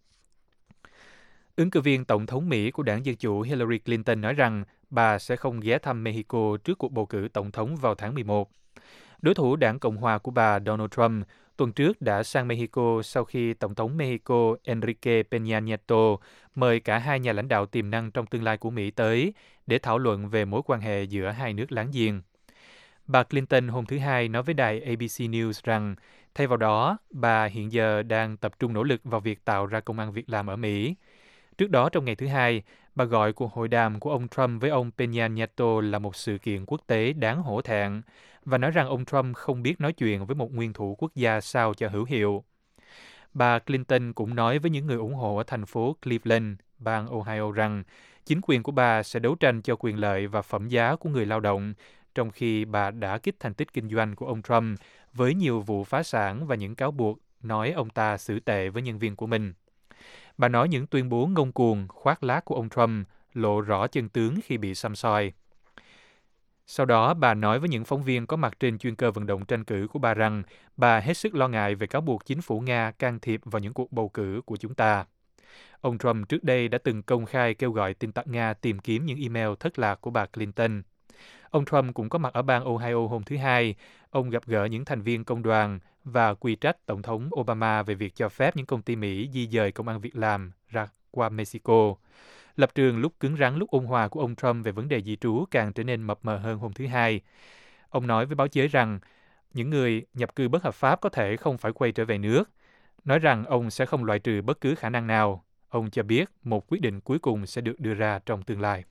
Ứng cử viên Tổng thống Mỹ của đảng Dân Chủ Hillary Clinton nói rằng bà sẽ không ghé thăm Mexico trước cuộc bầu cử tổng thống vào tháng 11. Đối thủ đảng Cộng hòa của bà Donald Trump tuần trước đã sang Mexico sau khi Tổng thống Mexico Enrique Peña Nieto mời cả hai nhà lãnh đạo tiềm năng trong tương lai của Mỹ tới để thảo luận về mối quan hệ giữa hai nước láng giềng. Bà Clinton hôm thứ Hai nói với đài ABC News rằng thay vào đó, bà hiện giờ đang tập trung nỗ lực vào việc tạo ra công ăn việc làm ở Mỹ. Trước đó trong ngày thứ Hai, bà gọi cuộc hội đàm của ông Trump với ông Peña Nieto là một sự kiện quốc tế đáng hổ thẹn và nói rằng ông Trump không biết nói chuyện với một nguyên thủ quốc gia sao cho hữu hiệu. Bà Clinton cũng nói với những người ủng hộ ở thành phố Cleveland, bang Ohio rằng chính quyền của bà sẽ đấu tranh cho quyền lợi và phẩm giá của người lao động, trong khi bà đã kích thành tích kinh doanh của ông Trump với nhiều vụ phá sản và những cáo buộc nói ông ta xử tệ với nhân viên của mình. Bà nói những tuyên bố ngông cuồng, khoác lác của ông Trump lộ rõ chân tướng khi bị săm soi. Sau đó, bà nói với những phóng viên có mặt trên chuyên cơ vận động tranh cử của bà rằng bà hết sức lo ngại về cáo buộc chính phủ Nga can thiệp vào những cuộc bầu cử của chúng ta. Ông Trump trước đây đã từng công khai kêu gọi tin tặc Nga tìm kiếm những email thất lạc của bà Clinton. Ông Trump cũng có mặt ở bang Ohio hôm thứ Hai. Ông gặp gỡ những thành viên công đoàn và quy trách Tổng thống Obama về việc cho phép những công ty Mỹ di dời công ăn việc làm ra qua Mexico. Lập trường lúc cứng rắn lúc ôn hòa của ông Trump về vấn đề di trú càng trở nên mập mờ hơn hôm thứ Hai. Ông nói với báo giới rằng những người nhập cư bất hợp pháp có thể không phải quay trở về nước, nói rằng ông sẽ không loại trừ bất cứ khả năng nào. Ông cho biết một quyết định cuối cùng sẽ được đưa ra trong tương lai.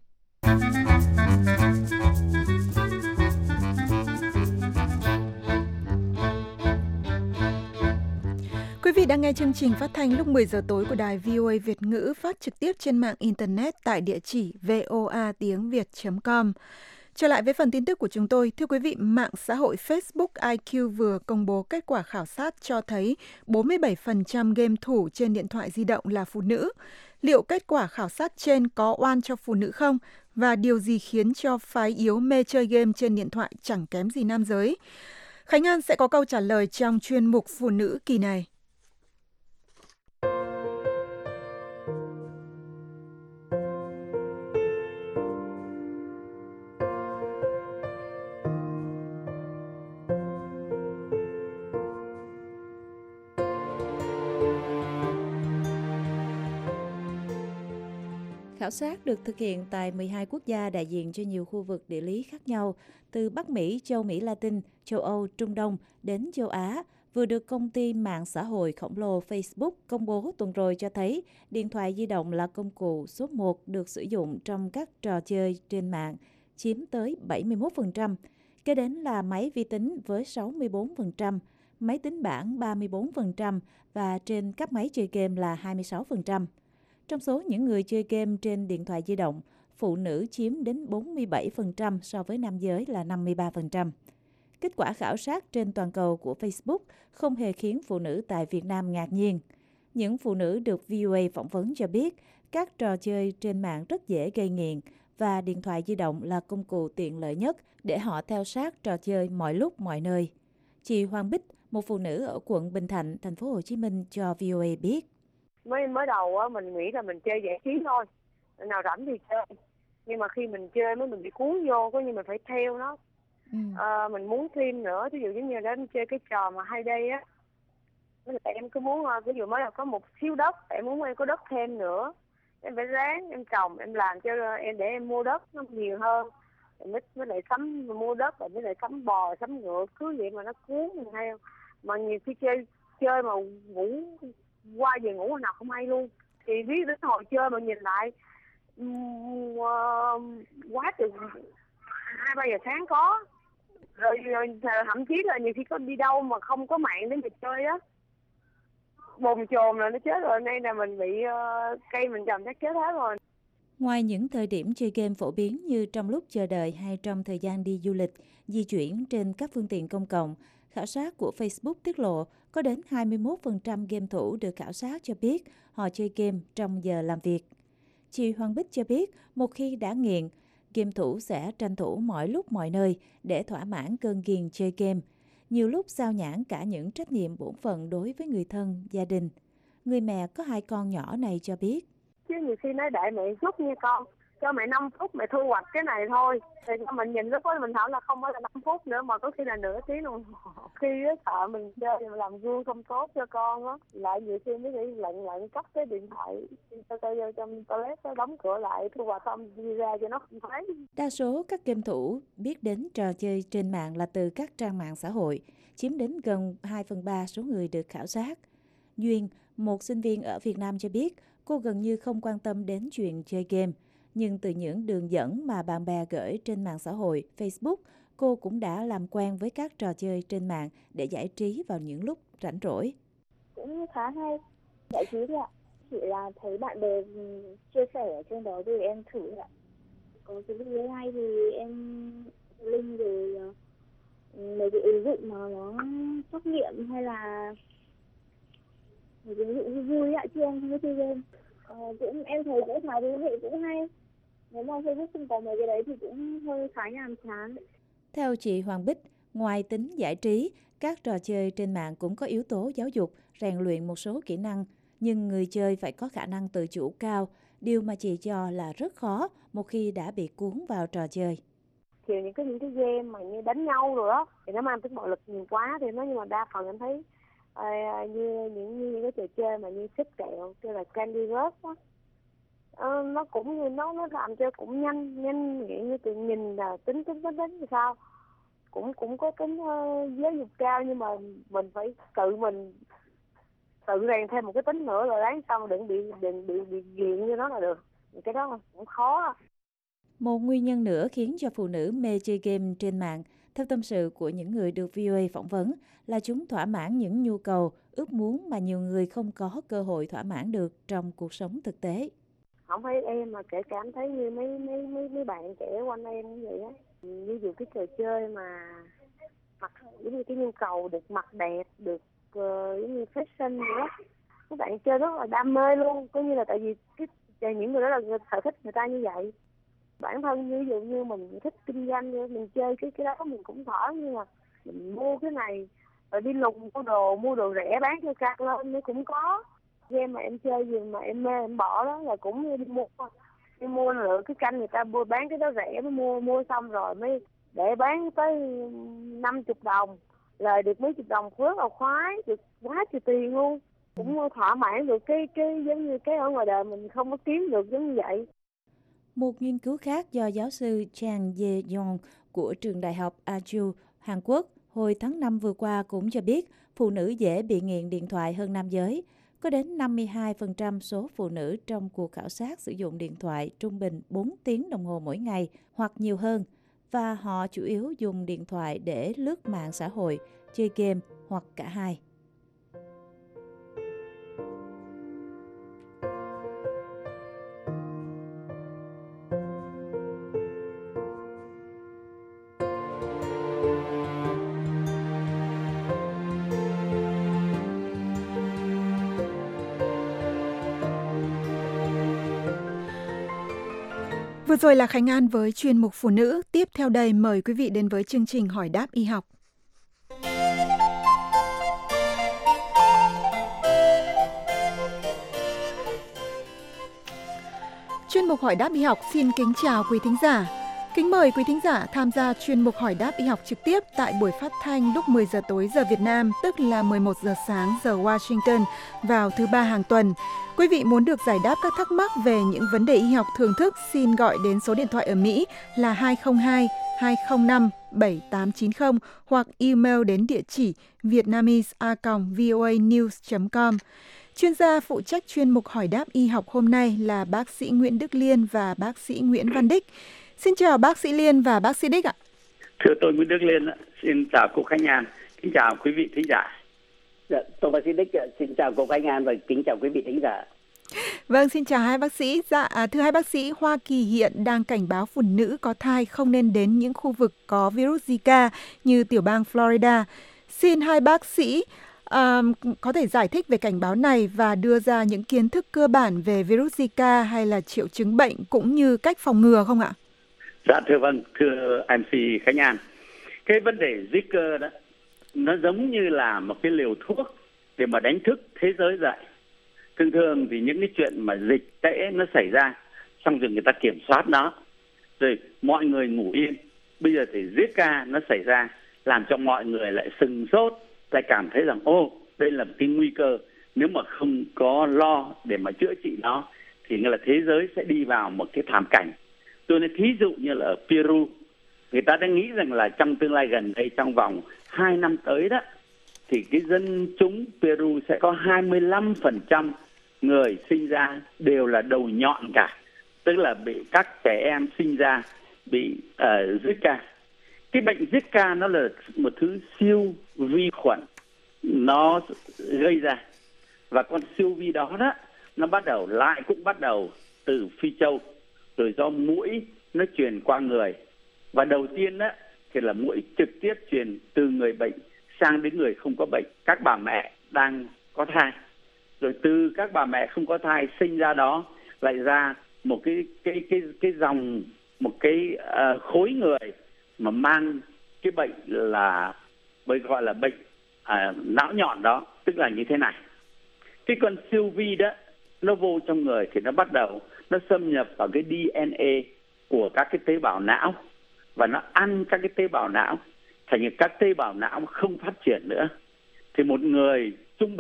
Quý vị đang nghe chương trình phát thanh lúc 10 giờ tối của đài VOA Việt ngữ phát trực tiếp trên mạng Internet tại địa chỉ voatiếngviet.com. Trở lại với phần tin tức của chúng tôi, thưa quý vị, mạng xã hội Facebook IQ vừa công bố kết quả khảo sát cho thấy 47% game thủ trên điện thoại di động là phụ nữ. Liệu kết quả khảo sát trên có oan cho phụ nữ không? Và điều gì khiến cho phái yếu mê chơi game trên điện thoại chẳng kém gì nam giới? Khánh An sẽ có câu trả lời trong chuyên mục Phụ nữ kỳ này. Khảo sát được thực hiện tại 12 quốc gia đại diện cho nhiều khu vực địa lý khác nhau, từ Bắc Mỹ, châu Mỹ Latin, châu Âu, Trung Đông đến châu Á, vừa được công ty mạng xã hội khổng lồ Facebook công bố tuần rồi cho thấy điện thoại di động là công cụ số 1 được sử dụng trong các trò chơi trên mạng, chiếm tới 71%, kế đến là máy vi tính với 64%, máy tính bảng 34% và trên các máy chơi game là 26%. Trong số những người chơi game trên điện thoại di động, phụ nữ chiếm đến 47% so với nam giới là 53%. Kết quả khảo sát trên toàn cầu của Facebook không hề khiến phụ nữ tại Việt Nam ngạc nhiên. Những phụ nữ được VOA phỏng vấn cho biết các trò chơi trên mạng rất dễ gây nghiện và điện thoại di động là công cụ tiện lợi nhất để họ theo sát trò chơi mọi lúc mọi nơi. Chị Hoàng Bích, một phụ nữ ở quận Bình Thạnh, thành phố Hồ Chí Minh cho VOA biết. Mới đầu á mình nghĩ là mình chơi giải trí thôi, nào rảnh thì chơi. Nhưng mà khi mình chơi mình bị cuốn vô, có như mình phải theo nó. Mình muốn thêm nữa, ví dụ giống như đến chơi cái trò mà hay đây á, em cứ muốn ví dụ mới là có một xíu đất, em muốn em có đất thêm nữa, em phải ráng em trồng, em làm cho em để em mua đất nó nhiều hơn, mới lại sắm mua đất, rồi mới lại sắm bò sắm ngựa, cứ vậy mà nó cuốn mình theo. Mà nhiều khi chơi mà ngủ qua giờ ngủ hồi nào không hay luôn, thì biết đến hồi chơi mà nhìn lại quá từ 2-3 giờ sáng có rồi thậm chí là nhiều khi có đi đâu mà không có mạng để mình chơi á, bồn chồn là nó chết rồi. Nay là mình bị cây mình trồng chắc chết hết rồi. Ngoài những thời điểm chơi game phổ biến như trong lúc chờ đợi hay trong thời gian đi du lịch, di chuyển trên các phương tiện công cộng, khảo sát của Facebook tiết lộ có đến 21% game thủ được khảo sát cho biết họ chơi game trong giờ làm việc. Chị Hoàng Bích cho biết một khi đã nghiện, game thủ sẽ tranh thủ mọi lúc mọi nơi để thỏa mãn cơn ghiền chơi game, nhiều lúc xao nhãng cả những trách nhiệm bổn phận đối với người thân, gia đình. Người mẹ có 2 con nhỏ này cho biết. Chứ nhiều khi nói đợi mẹ chút nha con, cho mẹ 5 phút mẹ thu hoạch cái này thôi. Thì mình nhìn lúc đó mình hỏi là không phải là 5 phút nữa mà có khi là nửa tiếng đồng hồ. Khi đó sợ mình chơi mình làm gương không tốt cho con á. Lại nhiều khi mới nghĩ lận cắp cái điện thoại cho vô trong toilet, đóng cửa lại, thu hoạch xong đi ra cho nó không thấy. Đa số các game thủ biết đến trò chơi trên mạng là từ các trang mạng xã hội, chiếm đến gần 2/3 số người được khảo sát. Duyên, một sinh viên ở Việt Nam cho biết cô gần như không quan tâm đến chuyện chơi game. Nhưng từ những đường dẫn mà bạn bè gửi trên mạng xã hội, Facebook, cô cũng đã làm quen với các trò chơi trên mạng để giải trí vào những lúc rảnh rỗi. Cũng khá hay, giải trí thôi ạ. Chỉ là thấy bạn bè chia sẻ ở trên đó thì em thử ạ. Có cái video hay thì em link rồi mấy cái ứng dụng mà nó trắc nghiệm hay là mấy cái ứng dụng vui ạ, chứ em không có chơi game. Cũng em thấy cũng khá thú vị, cũng hay. Nếu mà Facebook không có mấy cái đấy thì cũng hơi khá nhàm chán. Theo chị Hoàng Bích, ngoài tính giải trí, các trò chơi trên mạng cũng có yếu tố giáo dục, rèn luyện một số kỹ năng. Nhưng người chơi phải có khả năng tự chủ cao, điều mà chị cho là rất khó một khi đã bị cuốn vào trò chơi. Thì những cái game mà như đánh nhau rồi đó, thì nó mang tính bạo lực nhiều quá, thì nó nhưng mà đa phần em thấy như những cái trò chơi mà như xếp kẹo, kêu là Candy Crush đó. Nó cũng như nó làm cho cũng nhanh nghiện, như tự nhìn là tính thì sao cũng có tính giáo dục cao, nhưng mà mình phải tự rèn thêm một cái tính nữa rồi đáng sao mà đừng bị nghiện như nó là được. Cái đó cũng khó. Một nguyên nhân nữa khiến cho phụ nữ mê chơi game trên mạng, theo tâm sự của những người được VOA phỏng vấn, là chúng thỏa mãn những nhu cầu, ước muốn mà nhiều người không có cơ hội thỏa mãn được trong cuộc sống thực tế. Không phải em mà kể cả em thấy như mấy bạn trẻ quanh em như vậy á, ví dụ cái trò chơi mà mặc giống như cái nhu cầu được mặc đẹp, được giống như fashion nữa, các bạn chơi rất là đam mê luôn, có như là tại vì những người đó là sở thích người ta như vậy. Bản thân ví dụ như mình thích kinh doanh, mình chơi cái đó mình cũng thỏa, nhưng mà mình mua cái này rồi đi lùng mua đồ rẻ bán cho cao lên nó cũng có. Game mà em chơi gì mà em mê em bỏ đó là cũng như đi mua lựa cái canh người ta bán cái đó rẻ, mới mua xong rồi mới để bán tới 50 đồng, lời được mấy chục đồng rất là khoái, được quá trời tiền luôn, cũng thỏa mãn được cái giống như cái ở ngoài đời mình không có kiếm được giống như vậy. Một nghiên cứu khác do giáo sư Chang Ye-yong của trường đại học Aju, Hàn Quốc hồi tháng 5 vừa qua cũng cho biết phụ nữ dễ bị nghiện điện thoại hơn nam giới. Có đến 52% số phụ nữ trong cuộc khảo sát sử dụng điện thoại trung bình 4 tiếng đồng hồ mỗi ngày hoặc nhiều hơn, và họ chủ yếu dùng điện thoại để lướt mạng xã hội, chơi game hoặc cả hai. Vừa rồi là Khánh An với chuyên mục Phụ nữ. Tiếp theo đây mời quý vị đến với chương trình Hỏi đáp y học. Chuyên mục Hỏi đáp y học xin kính chào quý thính giả. Kính mời quý thính giả tham gia chuyên mục Hỏi đáp y học trực tiếp tại buổi phát thanh lúc 10 giờ tối giờ Việt Nam, tức là 11 giờ sáng giờ Washington vào thứ Ba hàng tuần. Quý vị muốn được giải đáp các thắc mắc về những vấn đề y học thường thức, xin gọi đến số điện thoại ở Mỹ là 202-205-7890 hoặc email đến địa chỉ vietnamese@voanews.com. Chuyên gia phụ trách chuyên mục Hỏi đáp y học hôm nay là bác sĩ Nguyễn Đức Liên và bác sĩ Nguyễn Văn Đích. Xin chào bác sĩ Liên và bác sĩ Đích ạ. Thưa tôi Nguyễn Đức Liên, xin chào cô Khánh An, kính chào quý vị thính giả. Dạ, tôi bác sĩ Đích, xin chào cô Khánh An và kính chào quý vị thính giả. Vâng, xin chào hai bác sĩ. Thưa hai bác sĩ, Hoa Kỳ hiện đang cảnh báo phụ nữ có thai không nên đến những khu vực có virus Zika như tiểu bang Florida. Xin hai bác sĩ có thể giải thích về cảnh báo này và đưa ra những kiến thức cơ bản về virus Zika hay là triệu chứng bệnh cũng như cách phòng ngừa không ạ? Dạ thưa vâng, thưa MC Khánh An. Cái vấn đề Zika đó, nó giống như là một cái liều thuốc để mà đánh thức thế giới dậy. Thường thường thì những cái chuyện mà dịch tễ nó xảy ra, xong rồi người ta kiểm soát nó, rồi mọi người ngủ yên. Bây giờ thì Zika nó xảy ra, làm cho mọi người lại sừng sốt, lại cảm thấy rằng đây là một cái nguy cơ. Nếu mà không có lo để mà chữa trị nó thì nghĩa là thế giới sẽ đi vào một cái thảm cảnh. Tôi nói thí dụ như là ở Peru, người ta đã nghĩ rằng là trong tương lai gần đây, trong vòng 2 năm tới đó, thì cái dân chúng Peru sẽ có 25% người sinh ra đều là đầu nhọn cả. Tức là bị các trẻ em sinh ra bị Zika. Cái bệnh Zika nó là một thứ siêu vi khuẩn nó gây ra. Và con siêu vi đó nó cũng bắt đầu từ Phi Châu, rồi do muỗi nó truyền qua người. Và đầu tiên thì là muỗi trực tiếp truyền từ người bệnh sang đến người không có bệnh, các bà mẹ đang có thai. Rồi từ các bà mẹ không có thai sinh ra đó lại ra một cái dòng, một cái khối người mà mang cái bệnh là gọi là bệnh não nhọn đó. Tức là như thế này, cái con siêu vi đó nó vô trong người thì nó bắt đầu nó xâm nhập vào cái DNA của các cái tế bào não và nó ăn các cái tế bào não, thành ra các tế bào não không phát triển nữa. Thì một người trung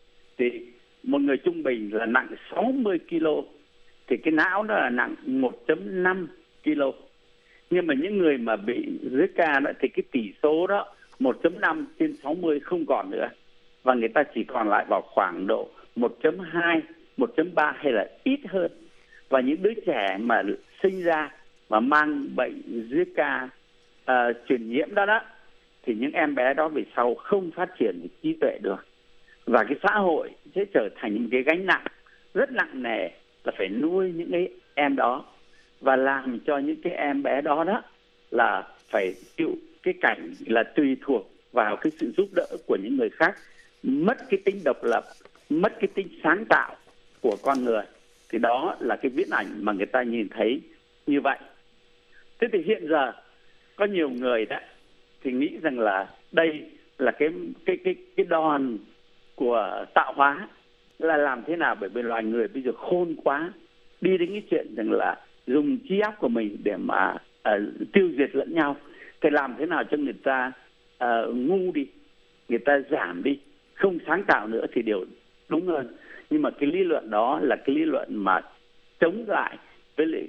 bình là nặng 60 kg thì cái não nó là nặng 1.5 kg. Nhưng mà những người mà bị Zika đó thì cái tỷ số đó 1.5 trên 60 không còn nữa, và người ta chỉ còn lại vào khoảng độ 1.2, 1.3 hay là ít hơn. Và những đứa trẻ mà sinh ra mà mang bệnh Zika truyền nhiễm đó thì những em bé đó về sau không phát triển trí tuệ được. Và cái xã hội sẽ trở thành một cái gánh nặng rất nặng nề là phải nuôi những cái em đó và làm cho những cái em bé đó là phải chịu cái cảnh là tùy thuộc vào cái sự giúp đỡ của những người khác, mất cái tính độc lập, mất cái tính sáng tạo của con người. Thì đó là cái viễn ảnh mà người ta nhìn thấy như vậy. Thế thì hiện giờ có nhiều người thì nghĩ rằng là đây là cái đòn của tạo hóa, là làm thế nào, bởi vì loài người bây giờ khôn quá, đi đến cái chuyện rằng là dùng trí óc của mình để mà tiêu diệt lẫn nhau. Thì làm thế nào cho người ta ngu đi, người ta giảm đi, không sáng tạo nữa thì điều đúng hơn. Nhưng mà cái lý luận đó là cái lý luận mà chống lại với lại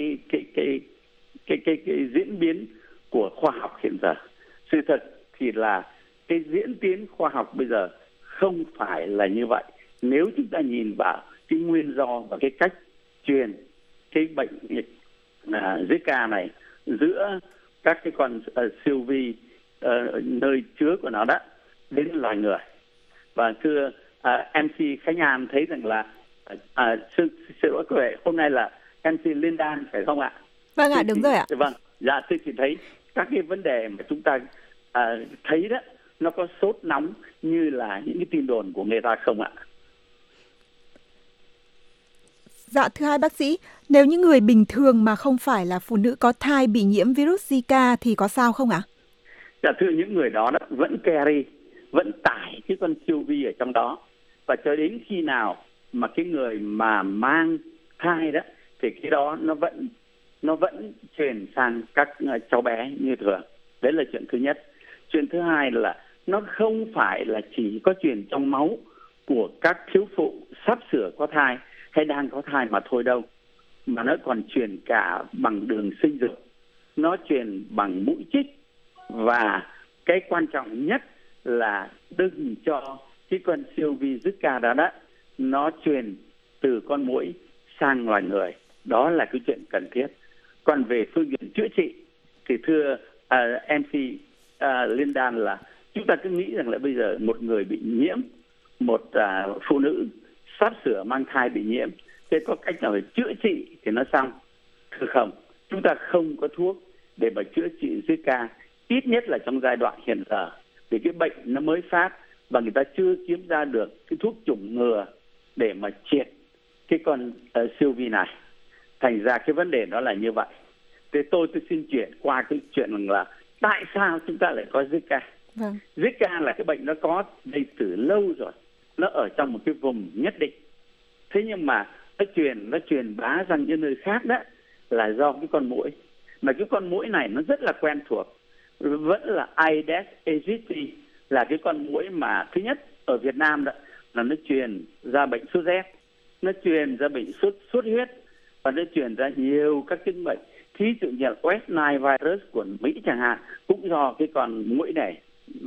cái diễn biến của khoa học hiện giờ. Sự thật thì là cái diễn tiến khoa học bây giờ không phải là như vậy. Nếu chúng ta nhìn vào cái nguyên do và cái cách truyền cái bệnh Zika này giữa các cái con siêu vi nơi chứa của nó đến loài người. Và thưa MC Khánh An thấy rằng là sự lỗi của hôm nay là MC Linda phải không ạ? Vâng ạ, đúng rồi ạ. Vâng, dạ thưa chị thấy các cái vấn đề mà chúng ta thấy đó, nó có sốt nóng như là những cái tin đồn của người ta không ạ? Dạ thưa hai bác sĩ, nếu những người bình thường mà không phải là phụ nữ có thai bị nhiễm virus Zika thì có sao không ạ? Dạ thưa, những người đó vẫn carry, vẫn tải cái con siêu vi ở trong đó, và cho đến khi nào mà cái người mà mang thai đó thì cái đó nó vẫn truyền sang các cháu bé như thường. Đấy là chuyện thứ nhất. Chuyện thứ hai là nó không phải là chỉ có truyền trong máu của các thiếu phụ sắp sửa có thai hay đang có thai mà thôi đâu, mà nó còn truyền cả bằng đường sinh dục, nó truyền bằng mũi chích, và cái quan trọng nhất là đừng cho cái con siêu vi Zika đó nó truyền từ con muỗi sang loài người. Đó là cái chuyện cần thiết. Còn về phương diện chữa trị thì thưa MC Linda là chúng ta cứ nghĩ rằng là bây giờ một người bị nhiễm, một phụ nữ sắp sửa mang thai bị nhiễm, thế có cách nào để chữa trị thì nó xong? Thưa không, chúng ta không có thuốc để mà chữa trị Zika, ít nhất là trong giai đoạn hiện giờ, vì cái bệnh nó mới phát và người ta chưa kiếm ra được cái thuốc chủng ngừa để mà triệt cái con siêu vi này. Thành ra cái vấn đề đó là như vậy. Thế tôi xin chuyển qua cái chuyện rằng là tại sao chúng ta lại có Zika. Vâng. Zika là cái bệnh nó có đây từ lâu rồi, nó ở trong một cái vùng nhất định. Thế nhưng mà nó truyền bá sang những nơi khác đó là do cái con muỗi. Mà cái con muỗi này nó rất là quen thuộc, vẫn là Aedes aegypti, là cái con muỗi mà thứ nhất ở Việt Nam đó là nó truyền ra bệnh sốt rét, nó truyền ra bệnh sốt huyết, và nó truyền ra nhiều các chứng bệnh. Thí dụ như là West Nile virus của Mỹ chẳng hạn, cũng do cái con muỗi này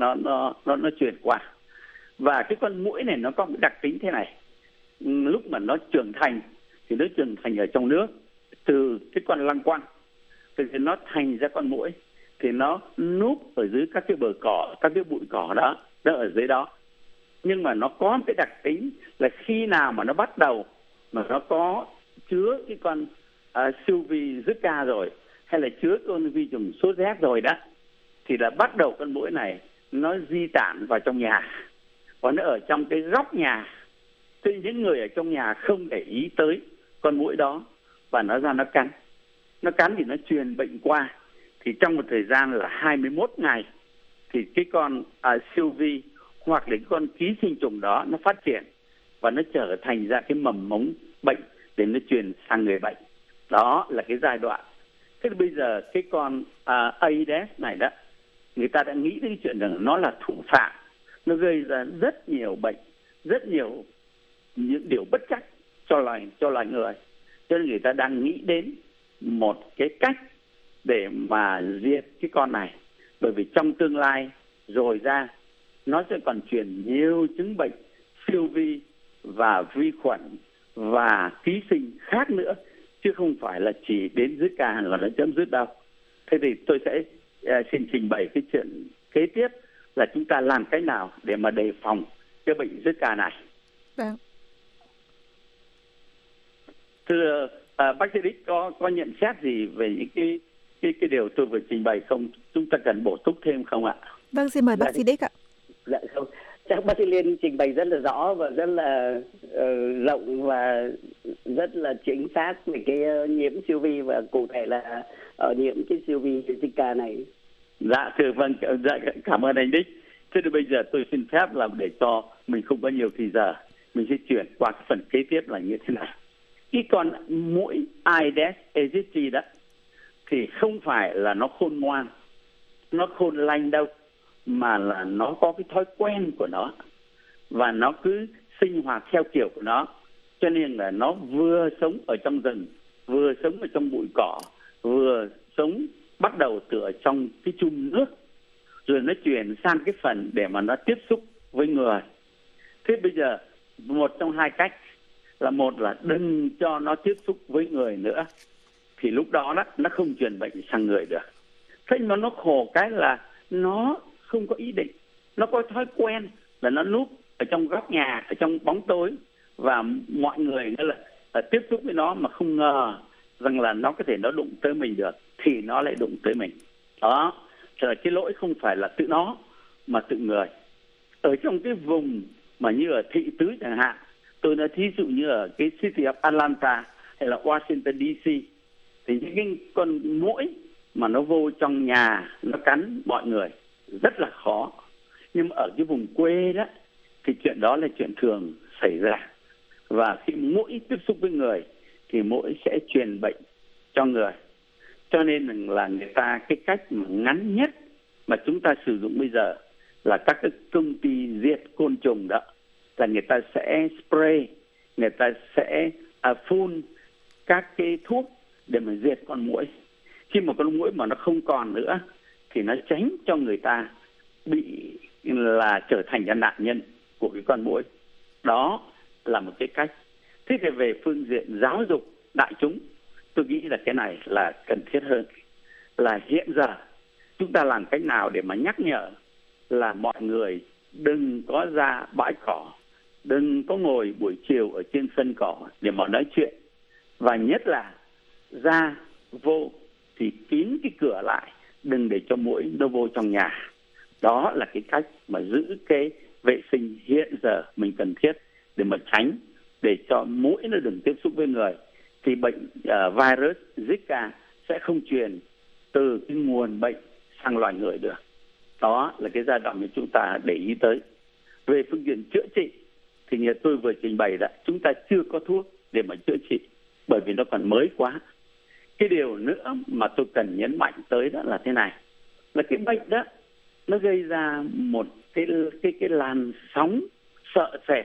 nó truyền qua. Và cái con muỗi này nó có một đặc tính thế này, lúc mà nó trưởng thành thì nó trưởng thành ở trong nước, từ cái con lăng quăng thì nó thành ra con muỗi, thì nó núp ở dưới các cái bờ cỏ, các cái bụi cỏ đó, nó ở dưới đó. Nhưng mà nó có một cái đặc tính là khi nào mà nó bắt đầu mà nó có chứa cái con siêu vi Zika rồi, hay là chứa con vi trùng sốt rét rồi đó, thì là bắt đầu con muỗi này nó di tản vào trong nhà, và nó ở trong cái góc nhà. Thế những người ở trong nhà không để ý tới con muỗi đó, và nó ra nó cắn. Nó cắn thì nó truyền bệnh qua. Thì trong một thời gian là 21 ngày thì cái con siêu vi hoặc là cái con ký sinh trùng đó nó phát triển và nó trở thành ra cái mầm mống bệnh để nó truyền sang người bệnh. Đó là cái giai đoạn. Thế bây giờ cái con Aedes này đó, người ta đã nghĩ đến cái chuyện rằng nó là thủ phạm, nó gây ra rất nhiều bệnh, rất nhiều những điều bất trắc cho loài người. Cho nên người ta đang nghĩ đến một cái cách để mà diệt cái con này, bởi vì trong tương lai rồi ra nó sẽ còn truyền nhiều chứng bệnh siêu vi và vi khuẩn và ký sinh khác nữa, chứ không phải là chỉ đến Zika là nó chấm dứt đâu. Thế thì tôi sẽ xin trình bày cái chuyện kế tiếp là chúng ta làm cách nào để mà đề phòng cái bệnh Zika này. Vâng. Thưa bác sĩ Đích có nhận xét gì về những cái điều tôi vừa trình bày không? Chúng ta cần bổ túc thêm không ạ? Vâng, xin mời bác sĩ Đích ạ. Dạ không. Chắc bác sĩ Liên trình bày rất là rõ và rất là rộng và rất là chính xác về cái nhiễm siêu vi, và cụ thể là nhiễm cái siêu vi Zika này. Dạ thưa vâng, dạ, cảm ơn anh Đích. Thế thì bây giờ tôi xin phép là để cho mình không có nhiều thời giờ, mình sẽ chuyển qua cái phần kế tiếp là như thế này. Cái con muỗi Aedes aegypti đó thì không phải là nó khôn ngoan, nó khôn lanh đâu, mà là nó có cái thói quen của nó và nó cứ sinh hoạt theo kiểu của nó. Cho nên là nó vừa sống ở trong rừng, vừa sống ở trong bụi cỏ, vừa sống bắt đầu từ ở trong cái chum nước, rồi nó chuyển sang cái phần để mà nó tiếp xúc với người. Thế bây giờ một trong hai cách là, một là đừng cho nó tiếp xúc với người nữa, thì lúc đó nó không truyền bệnh sang người được. Thế mà nó khổ cái là nó không có ý định, Nó có thói quen là nó núp ở trong góc nhà, ở trong bóng tối, và mọi người là tiếp xúc với nó mà không ngờ rằng là nó có thể nó đụng tới mình được, thì nó lại đụng tới mình. Đó, là cái lỗi không phải là tự nó mà tự người. Ở trong cái vùng mà như ở thị tứ chẳng hạn, tôi nói thí dụ như ở cái city of Atlanta hay là Washington DC, thì những cái con muỗi mà nó vô trong nhà nó cắn mọi người rất là khó. Nhưng mà ở cái vùng quê đó thì chuyện đó là chuyện thường xảy ra. Và khi muỗi tiếp xúc với người thì muỗi sẽ truyền bệnh cho người. Cho nên là người ta, cái cách mà ngắn nhất mà chúng ta sử dụng bây giờ là các cái công ty diệt côn trùng đó, là người ta sẽ spray, người ta sẽ phun các cái thuốc để mà diệt con muỗi. Khi mà con muỗi mà nó không còn nữa thì nó tránh cho người ta bị là trở thành nạn nhân của cái con muỗi. Đó là một cái cách. Thế thì về phương diện giáo dục đại chúng, tôi nghĩ là cái này là cần thiết hơn. Là hiện giờ chúng ta làm cách nào để mà nhắc nhở là mọi người đừng có ra bãi cỏ, đừng có ngồi buổi chiều ở trên sân cỏ để mà nói chuyện. Và nhất là ra vô thì kín cái cửa lại, đừng để cho muỗi nó vô trong nhà. Đó là cái cách mà giữ cái vệ sinh hiện giờ mình cần thiết để mà tránh, để cho muỗi nó đừng tiếp xúc với người. Thì bệnh virus Zika sẽ không truyền từ cái nguồn bệnh sang loài người được. Đó là cái giai đoạn mà chúng ta để ý tới. Về phương diện chữa trị thì như tôi vừa trình bày đã, chúng ta chưa có thuốc để mà chữa trị bởi vì nó còn mới quá. Cái điều nữa mà tôi cần nhấn mạnh tới đó là thế này, là cái bệnh đó nó gây ra một cái làn sóng sợ sệt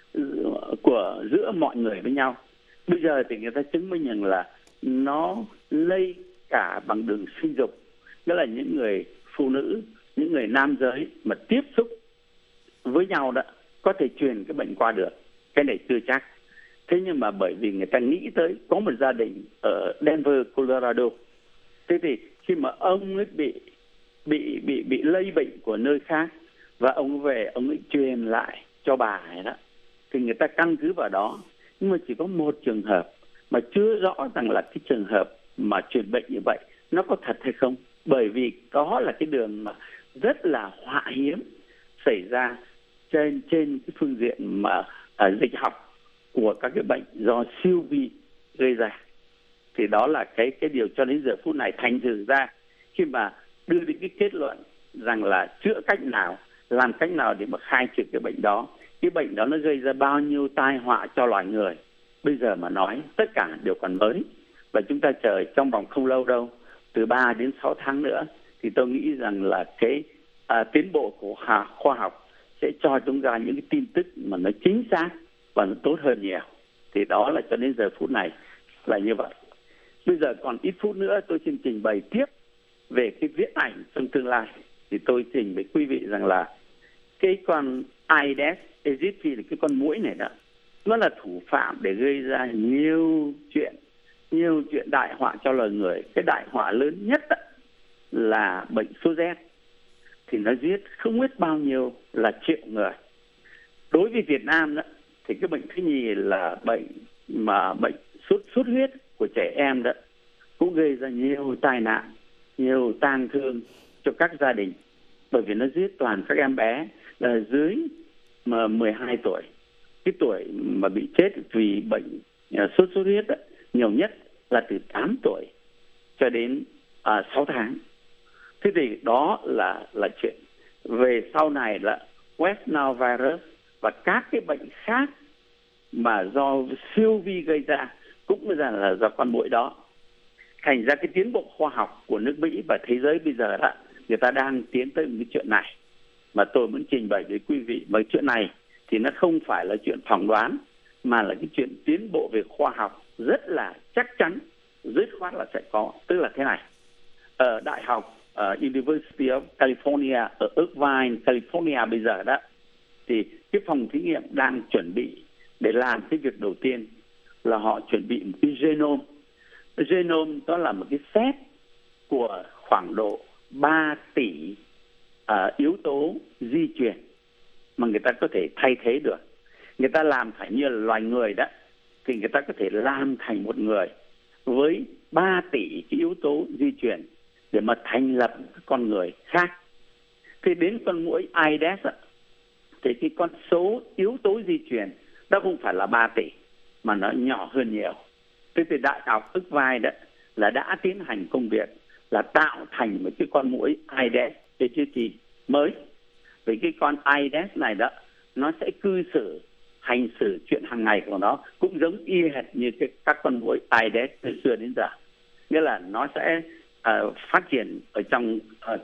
của giữa mọi người với nhau. Bây giờ thì người ta chứng minh rằng là nó lây cả bằng đường sinh dục, đó là những người phụ nữ, những người nam giới mà tiếp xúc với nhau đó có thể truyền cái bệnh qua được. Cái này chưa chắc. Thế nhưng mà bởi vì người ta nghĩ tới có một gia đình ở Denver, Colorado. Thế thì khi mà ông ấy bị lây bệnh của nơi khác và ông về ông ấy truyền lại cho bà ấy đó, thì người ta căn cứ vào đó. Nhưng mà chỉ có một trường hợp mà chưa rõ rằng là cái trường hợp mà truyền bệnh như vậy nó có thật hay không. Bởi vì đó là cái đường mà rất là họa hiếm xảy ra trên cái phương diện mà dịch học của các cái bệnh do siêu vi gây ra. Thì đó là cái điều cho đến giờ phút này thành thử ra khi mà đưa đến cái kết luận rằng là chữa cách nào, làm cách nào để mà khai trừ cái bệnh đó, cái bệnh đó nó gây ra bao nhiêu tai họa cho loài người. Bây giờ mà nói tất cả đều còn mới và chúng ta chờ trong vòng không lâu đâu, từ 3 đến 6 tháng nữa thì tôi nghĩ rằng là cái tiến bộ của khoa học sẽ cho chúng ta những cái tin tức mà nó chính xác và nó tốt hơn nhiều. Thì đó là cho đến giờ phút này là như vậy. Bây giờ còn ít phút nữa tôi xin trình bày tiếp về cái viễn ảnh trong tương lai. Thì tôi trình với quý vị rằng là cái con Aedes aegypti là cái con muỗi này đó, nó là thủ phạm để gây ra nhiều chuyện đại họa cho loài người. Cái đại họa lớn nhất là bệnh sốt rét, thì nó giết không biết bao nhiêu là triệu người. Đối với Việt Nam đó, thì cái bệnh thứ nhì là bệnh sốt huyết của trẻ em đó, cũng gây ra nhiều tai nạn, nhiều tang thương cho các gia đình, bởi vì nó giết toàn các em bé là dưới 12 tuổi. Cái tuổi mà bị chết vì bệnh sốt xuất huyết đó, nhiều nhất là từ 8 tuổi cho đến 6 tháng. Thế thì đó là chuyện. Về sau này là West Nile virus và các cái bệnh khác mà do siêu vi gây ra cũng là do con muỗi đó. Thành ra cái tiến bộ khoa học của nước Mỹ và thế giới bây giờ đó, người ta đang tiến tới một cái chuyện này mà tôi muốn trình bày với quý vị. Và chuyện này thì nó không phải là chuyện phỏng đoán, mà là cái chuyện tiến bộ về khoa học rất là chắc chắn, dứt khoát là sẽ có. Tức là thế này, ở Đại học University of California ở Irvine, California bây giờ đó, thì cái phòng thí nghiệm đang chuẩn bị để làm cái việc đầu tiên là họ chuẩn bị một cái genome. Genome đó là một cái set của khoảng độ 3 tỷ yếu tố di truyền mà người ta có thể thay thế được. Người ta làm phải như là loài người đó, thì người ta có thể làm thành một người với 3 tỷ cái yếu tố di truyền để mà thành lập con người khác. Thì đến con muỗi Aedes thì cái con số yếu tố di truyền đó không phải là 3 tỷ mà nó nhỏ hơn nhiều. Thế thì Đại học Ức Vai đó là đã tiến hành công việc là tạo thành một cái con muỗi Aedes aegypti mới. Vì cái con Aedes này đó nó sẽ cư xử, hành xử chuyện hàng ngày của nó cũng giống y hệt như các con muỗi Aedes từ xưa đến giờ. Nghĩa là nó sẽ phát triển ở trong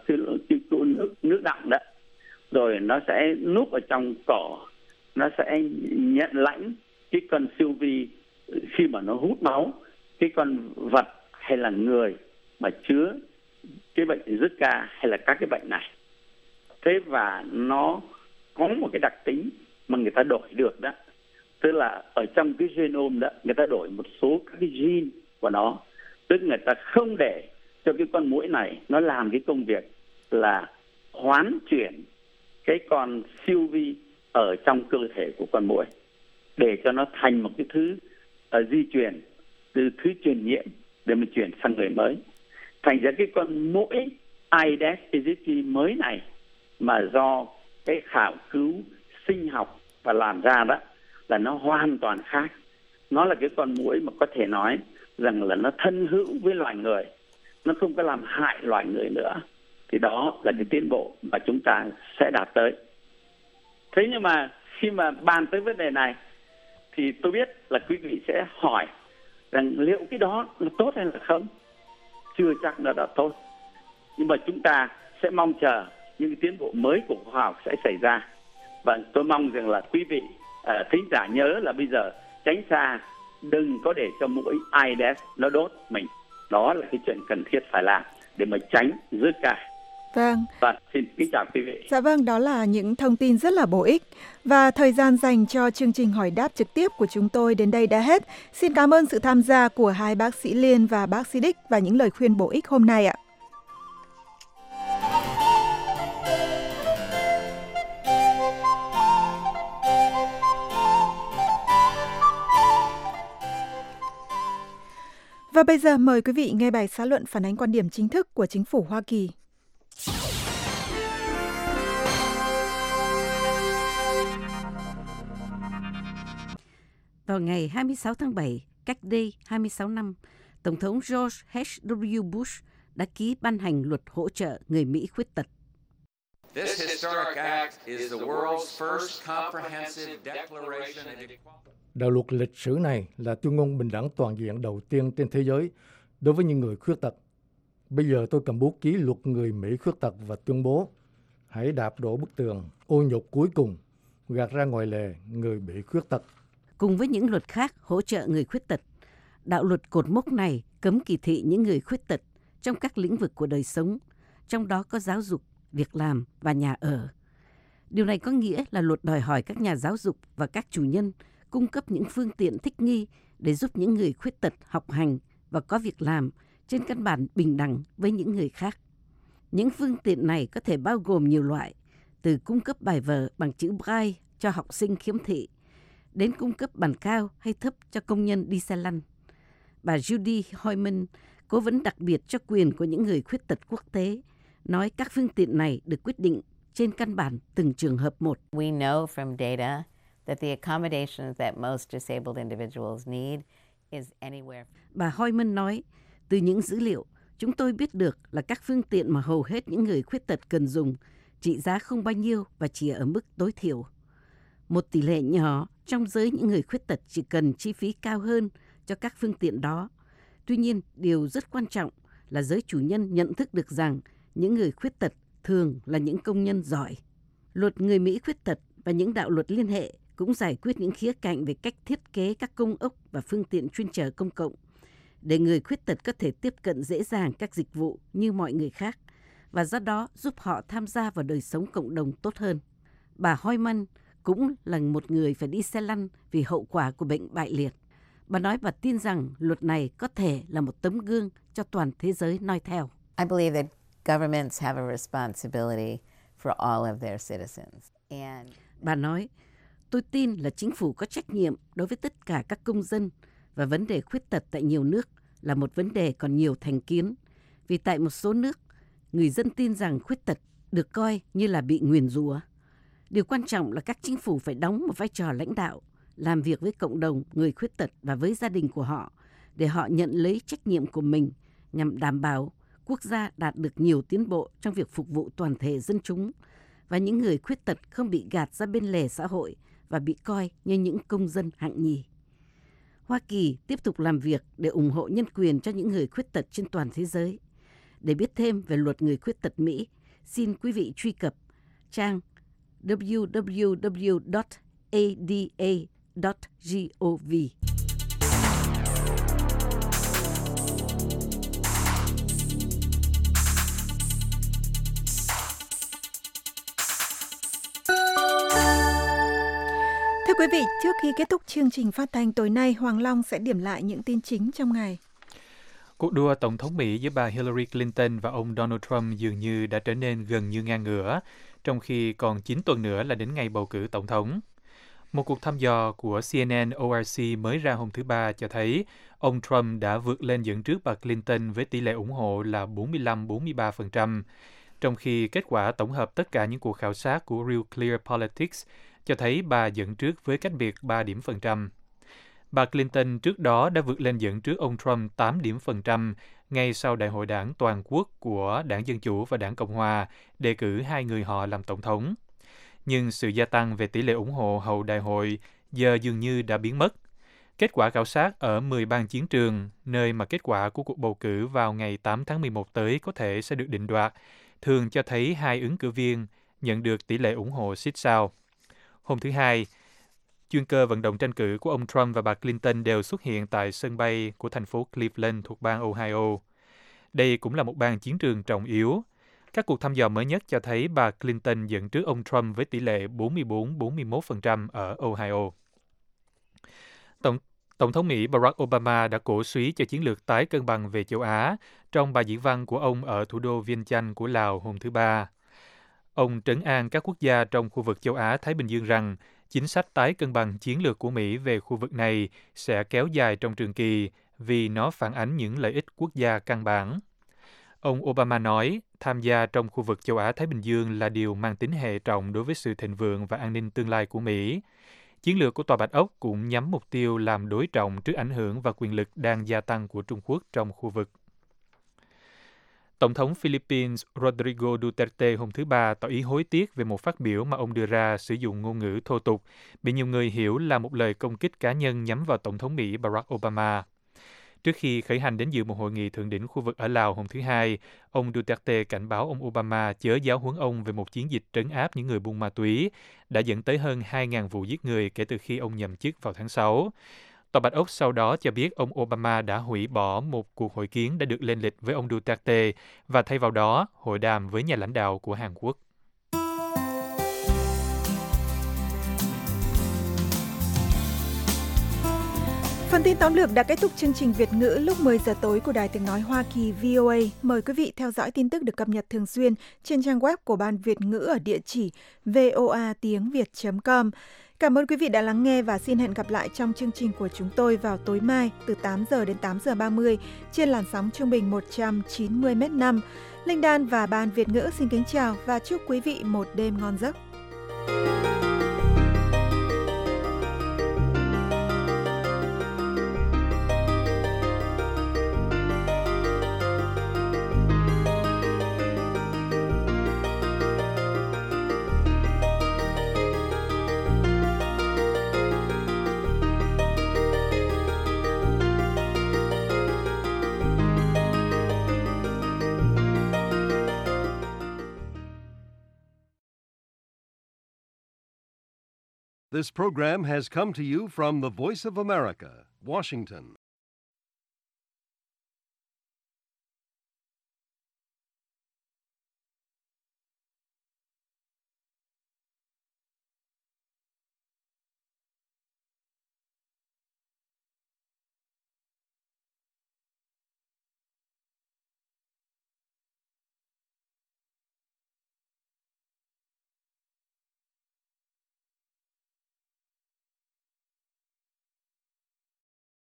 nước đọng đó, rồi nó sẽ núp ở trong cỏ, nó sẽ nhận lãnh cái con siêu vi khi mà nó hút máu cái con vật hay là người mà chứa cái bệnh Zika hay là các cái bệnh này. Thế và nó có một cái đặc tính mà người ta đổi được đó, tức là ở trong cái genome đó người ta đổi một số các cái gene của nó, tức người ta không để cho cái con muỗi này nó làm cái công việc là hoán chuyển cái con siêu vi ở trong cơ thể của con muỗi để cho nó thành một cái thứ di truyền, từ thứ truyền nhiễm để mà chuyển sang người mới. Thành ra cái con muỗi Aedes aegypti mới này mà do cái khảo cứu sinh học và làm ra đó là nó hoàn toàn khác. Nó là cái con muỗi mà có thể nói rằng là nó thân hữu với loài người, nó không có làm hại loài người nữa. Thì đó là cái tiến bộ mà chúng ta sẽ đạt tới. Thế nhưng mà khi mà bàn tới vấn đề này thì tôi biết là quý vị sẽ hỏi rằng liệu cái đó là tốt hay là không? Chưa chắc nó đã tốt. Nhưng mà chúng ta sẽ mong chờ những cái tiến bộ mới của khoa học sẽ xảy ra. Và tôi mong rằng là quý vị thính giả nhớ là bây giờ tránh xa, đừng có để cho muỗi Aedes nó đốt mình. Đó là cái chuyện cần thiết phải làm để mà tránh Zika. Vâng. Và xin kính chào quý vị. Dạ vâng, đó là những thông tin rất là bổ ích. Và thời gian dành cho chương trình hỏi đáp trực tiếp của chúng tôi đến đây đã hết. Xin cảm ơn sự tham gia của hai bác sĩ Liên và bác sĩ Đích và những lời khuyên bổ ích hôm nay ạ. Và bây giờ mời quý vị nghe bài xã luận phản ánh quan điểm chính thức của chính phủ Hoa Kỳ. Vào ngày 26 tháng 7, cách đây 26 năm, Tổng thống George H.W. Bush đã ký ban hành luật hỗ trợ người Mỹ khuyết tật. This historic act is the world's first comprehensive declaration of equality. Đạo luật lịch sử này là tuyên ngôn bình đẳng toàn diện đầu tiên trên thế giới đối với những người khuyết tật. Bây giờ tôi cầm bút ký luật người Mỹ khuyết tật và tuyên bố hãy đạp đổ bức tường ô nhục cuối cùng, gạt ra ngoài lề người bị khuyết tật. Cùng với những luật khác hỗ trợ người khuyết tật, đạo luật cột mốc này cấm kỳ thị những người khuyết tật trong các lĩnh vực của đời sống, trong đó có giáo dục, việc làm và nhà ở. Điều này có nghĩa là luật đòi hỏi các nhà giáo dục và các chủ nhân cung cấp những phương tiện thích nghi để giúp những người khuyết tật học hành và có việc làm trên căn bản bình đẳng với những người khác. Những phương tiện này có thể bao gồm nhiều loại, từ cung cấp bài vở bằng chữ Braille cho học sinh khiếm thị, đến cung cấp bàn cao hay thấp cho công nhân đi xe lăn. Bà Judy Hoyman, cố vấn đặc biệt cho quyền của những người khuyết tật quốc tế, nói các phương tiện này được quyết định trên căn bản từng trường hợp một. We know from data that the accommodations that most disabled individuals need is anywhere. Bà Hoyman nói, từ những dữ liệu, chúng tôi biết được là các phương tiện mà hầu hết những người khuyết tật cần dùng trị giá không bao nhiêu và chỉ ở mức tối thiểu. Một tỷ lệ nhỏ trong giới những người khuyết tật chỉ cần chi phí cao hơn cho các phương tiện đó. Tuy nhiên, điều rất quan trọng là giới chủ nhân nhận thức được rằng những người khuyết tật thường là những công nhân giỏi. Luật người Mỹ khuyết tật và những đạo luật liên hệ cũng giải quyết những khía cạnh về cách thiết kế các công ốc và phương tiện chuyên chở công cộng để người khuyết tật có thể tiếp cận dễ dàng các dịch vụ như mọi người khác và do đó giúp họ tham gia vào đời sống cộng đồng tốt hơn. Bà Hoyman cũng là một người phải đi xe lăn vì hậu quả của bệnh bại liệt. Bà nói bà tin rằng luật này có thể là một tấm gương cho toàn thế giới noi theo. I believe that governments have a responsibility for all of their citizens. And Bà nói, tôi tin là chính phủ có trách nhiệm đối với tất cả các công dân và vấn đề khuyết tật tại nhiều nước là một vấn đề còn nhiều thành kiến. Vì tại một số nước, người dân tin rằng khuyết tật được coi như là bị nguyền rủa. Điều quan trọng là các chính phủ phải đóng một vai trò lãnh đạo, làm việc với cộng đồng người khuyết tật và với gia đình của họ để họ nhận lấy trách nhiệm của mình nhằm đảm bảo quốc gia đạt được nhiều tiến bộ trong việc phục vụ toàn thể dân chúng và những người khuyết tật không bị gạt ra bên lề xã hội và bị coi như những công dân hạng nhì. Hoa Kỳ tiếp tục làm việc để ủng hộ nhân quyền cho những người khuyết tật trên toàn thế giới. Để biết thêm về luật người khuyết tật Mỹ, xin quý vị truy cập trang www.ada.gov. Thưa quý vị, trước khi kết thúc chương trình phát thanh tối nay, Hoàng Long sẽ điểm lại những tin chính trong ngày. Cuộc đua tổng thống Mỹ giữa bà Hillary Clinton và ông Donald Trump dường như đã trở nên gần như ngang ngửa, trong khi còn 9 tuần nữa là đến ngày bầu cử tổng thống. Một cuộc thăm dò của CNN ORC mới ra hôm thứ Ba cho thấy ông Trump đã vượt lên dẫn trước bà Clinton với tỷ lệ ủng hộ là 45-43%, trong khi kết quả tổng hợp tất cả những cuộc khảo sát của Real Clear Politics cho thấy bà dẫn trước với cách biệt 3 điểm phần trăm. Bà Clinton trước đó đã vượt lên dẫn trước ông Trump 8 điểm phần trăm ngay sau đại hội đảng toàn quốc của Đảng Dân Chủ và Đảng Cộng Hòa đề cử hai người họ làm tổng thống. Nhưng sự gia tăng về tỷ lệ ủng hộ hậu đại hội giờ dường như đã biến mất. Kết quả khảo sát ở 10 bang chiến trường, nơi mà kết quả của cuộc bầu cử vào ngày 8 tháng 11 tới có thể sẽ được định đoạt, thường cho thấy hai ứng cử viên nhận được tỷ lệ ủng hộ xít sao. Hôm thứ Hai, chuyên cơ vận động tranh cử của ông Trump và bà Clinton đều xuất hiện tại sân bay của thành phố Cleveland thuộc bang Ohio. Đây cũng là một bang chiến trường trọng yếu. Các cuộc thăm dò mới nhất cho thấy bà Clinton dẫn trước ông Trump với tỷ lệ 44-41% ở Ohio. Tổng thống Mỹ Barack Obama đã cổ súy cho chiến lược tái cân bằng về châu Á trong bài diễn văn của ông ở thủ đô Vientiane của Lào hôm thứ Ba. Ông trấn an các quốc gia trong khu vực châu Á-Thái Bình Dương rằng chính sách tái cân bằng chiến lược của Mỹ về khu vực này sẽ kéo dài trong trường kỳ vì nó phản ánh những lợi ích quốc gia căn bản. Ông Obama nói tham gia trong khu vực châu Á-Thái Bình Dương là điều mang tính hệ trọng đối với sự thịnh vượng và an ninh tương lai của Mỹ. Chiến lược của Tòa Bạch Ốc cũng nhắm mục tiêu làm đối trọng trước ảnh hưởng và quyền lực đang gia tăng của Trung Quốc trong khu vực. Tổng thống Philippines Rodrigo Duterte hôm thứ Ba tỏ ý hối tiếc về một phát biểu mà ông đưa ra sử dụng ngôn ngữ thô tục, bị nhiều người hiểu là một lời công kích cá nhân nhắm vào Tổng thống Mỹ Barack Obama. Trước khi khởi hành đến dự một hội nghị thượng đỉnh khu vực ở Lào hôm thứ Hai, ông Duterte cảnh báo ông Obama chớ giáo huấn ông về một chiến dịch trấn áp những người buôn ma túy đã dẫn tới hơn 2.000 vụ giết người kể từ khi ông nhậm chức vào tháng 6. Tòa Bạch Ốc sau đó cho biết ông Obama đã hủy bỏ một cuộc hội kiến đã được lên lịch với ông Duterte và thay vào đó hội đàm với nhà lãnh đạo của Hàn Quốc. Phần tin tóm lược đã kết thúc chương trình Việt ngữ lúc 10 giờ tối của Đài Tiếng Nói Hoa Kỳ VOA. Mời quý vị theo dõi tin tức được cập nhật thường xuyên trên trang web của Ban Việt ngữ ở địa chỉ voatiengviet.com. Cảm ơn quý vị đã lắng nghe và xin hẹn gặp lại trong chương trình của chúng tôi vào tối mai từ 8 giờ đến 8 giờ 30 trên làn sóng trung bình 190 m5. Linh Đan và Ban Việt ngữ xin kính chào và chúc quý vị một đêm ngon giấc. This program has come to you from the Voice of America, Washington.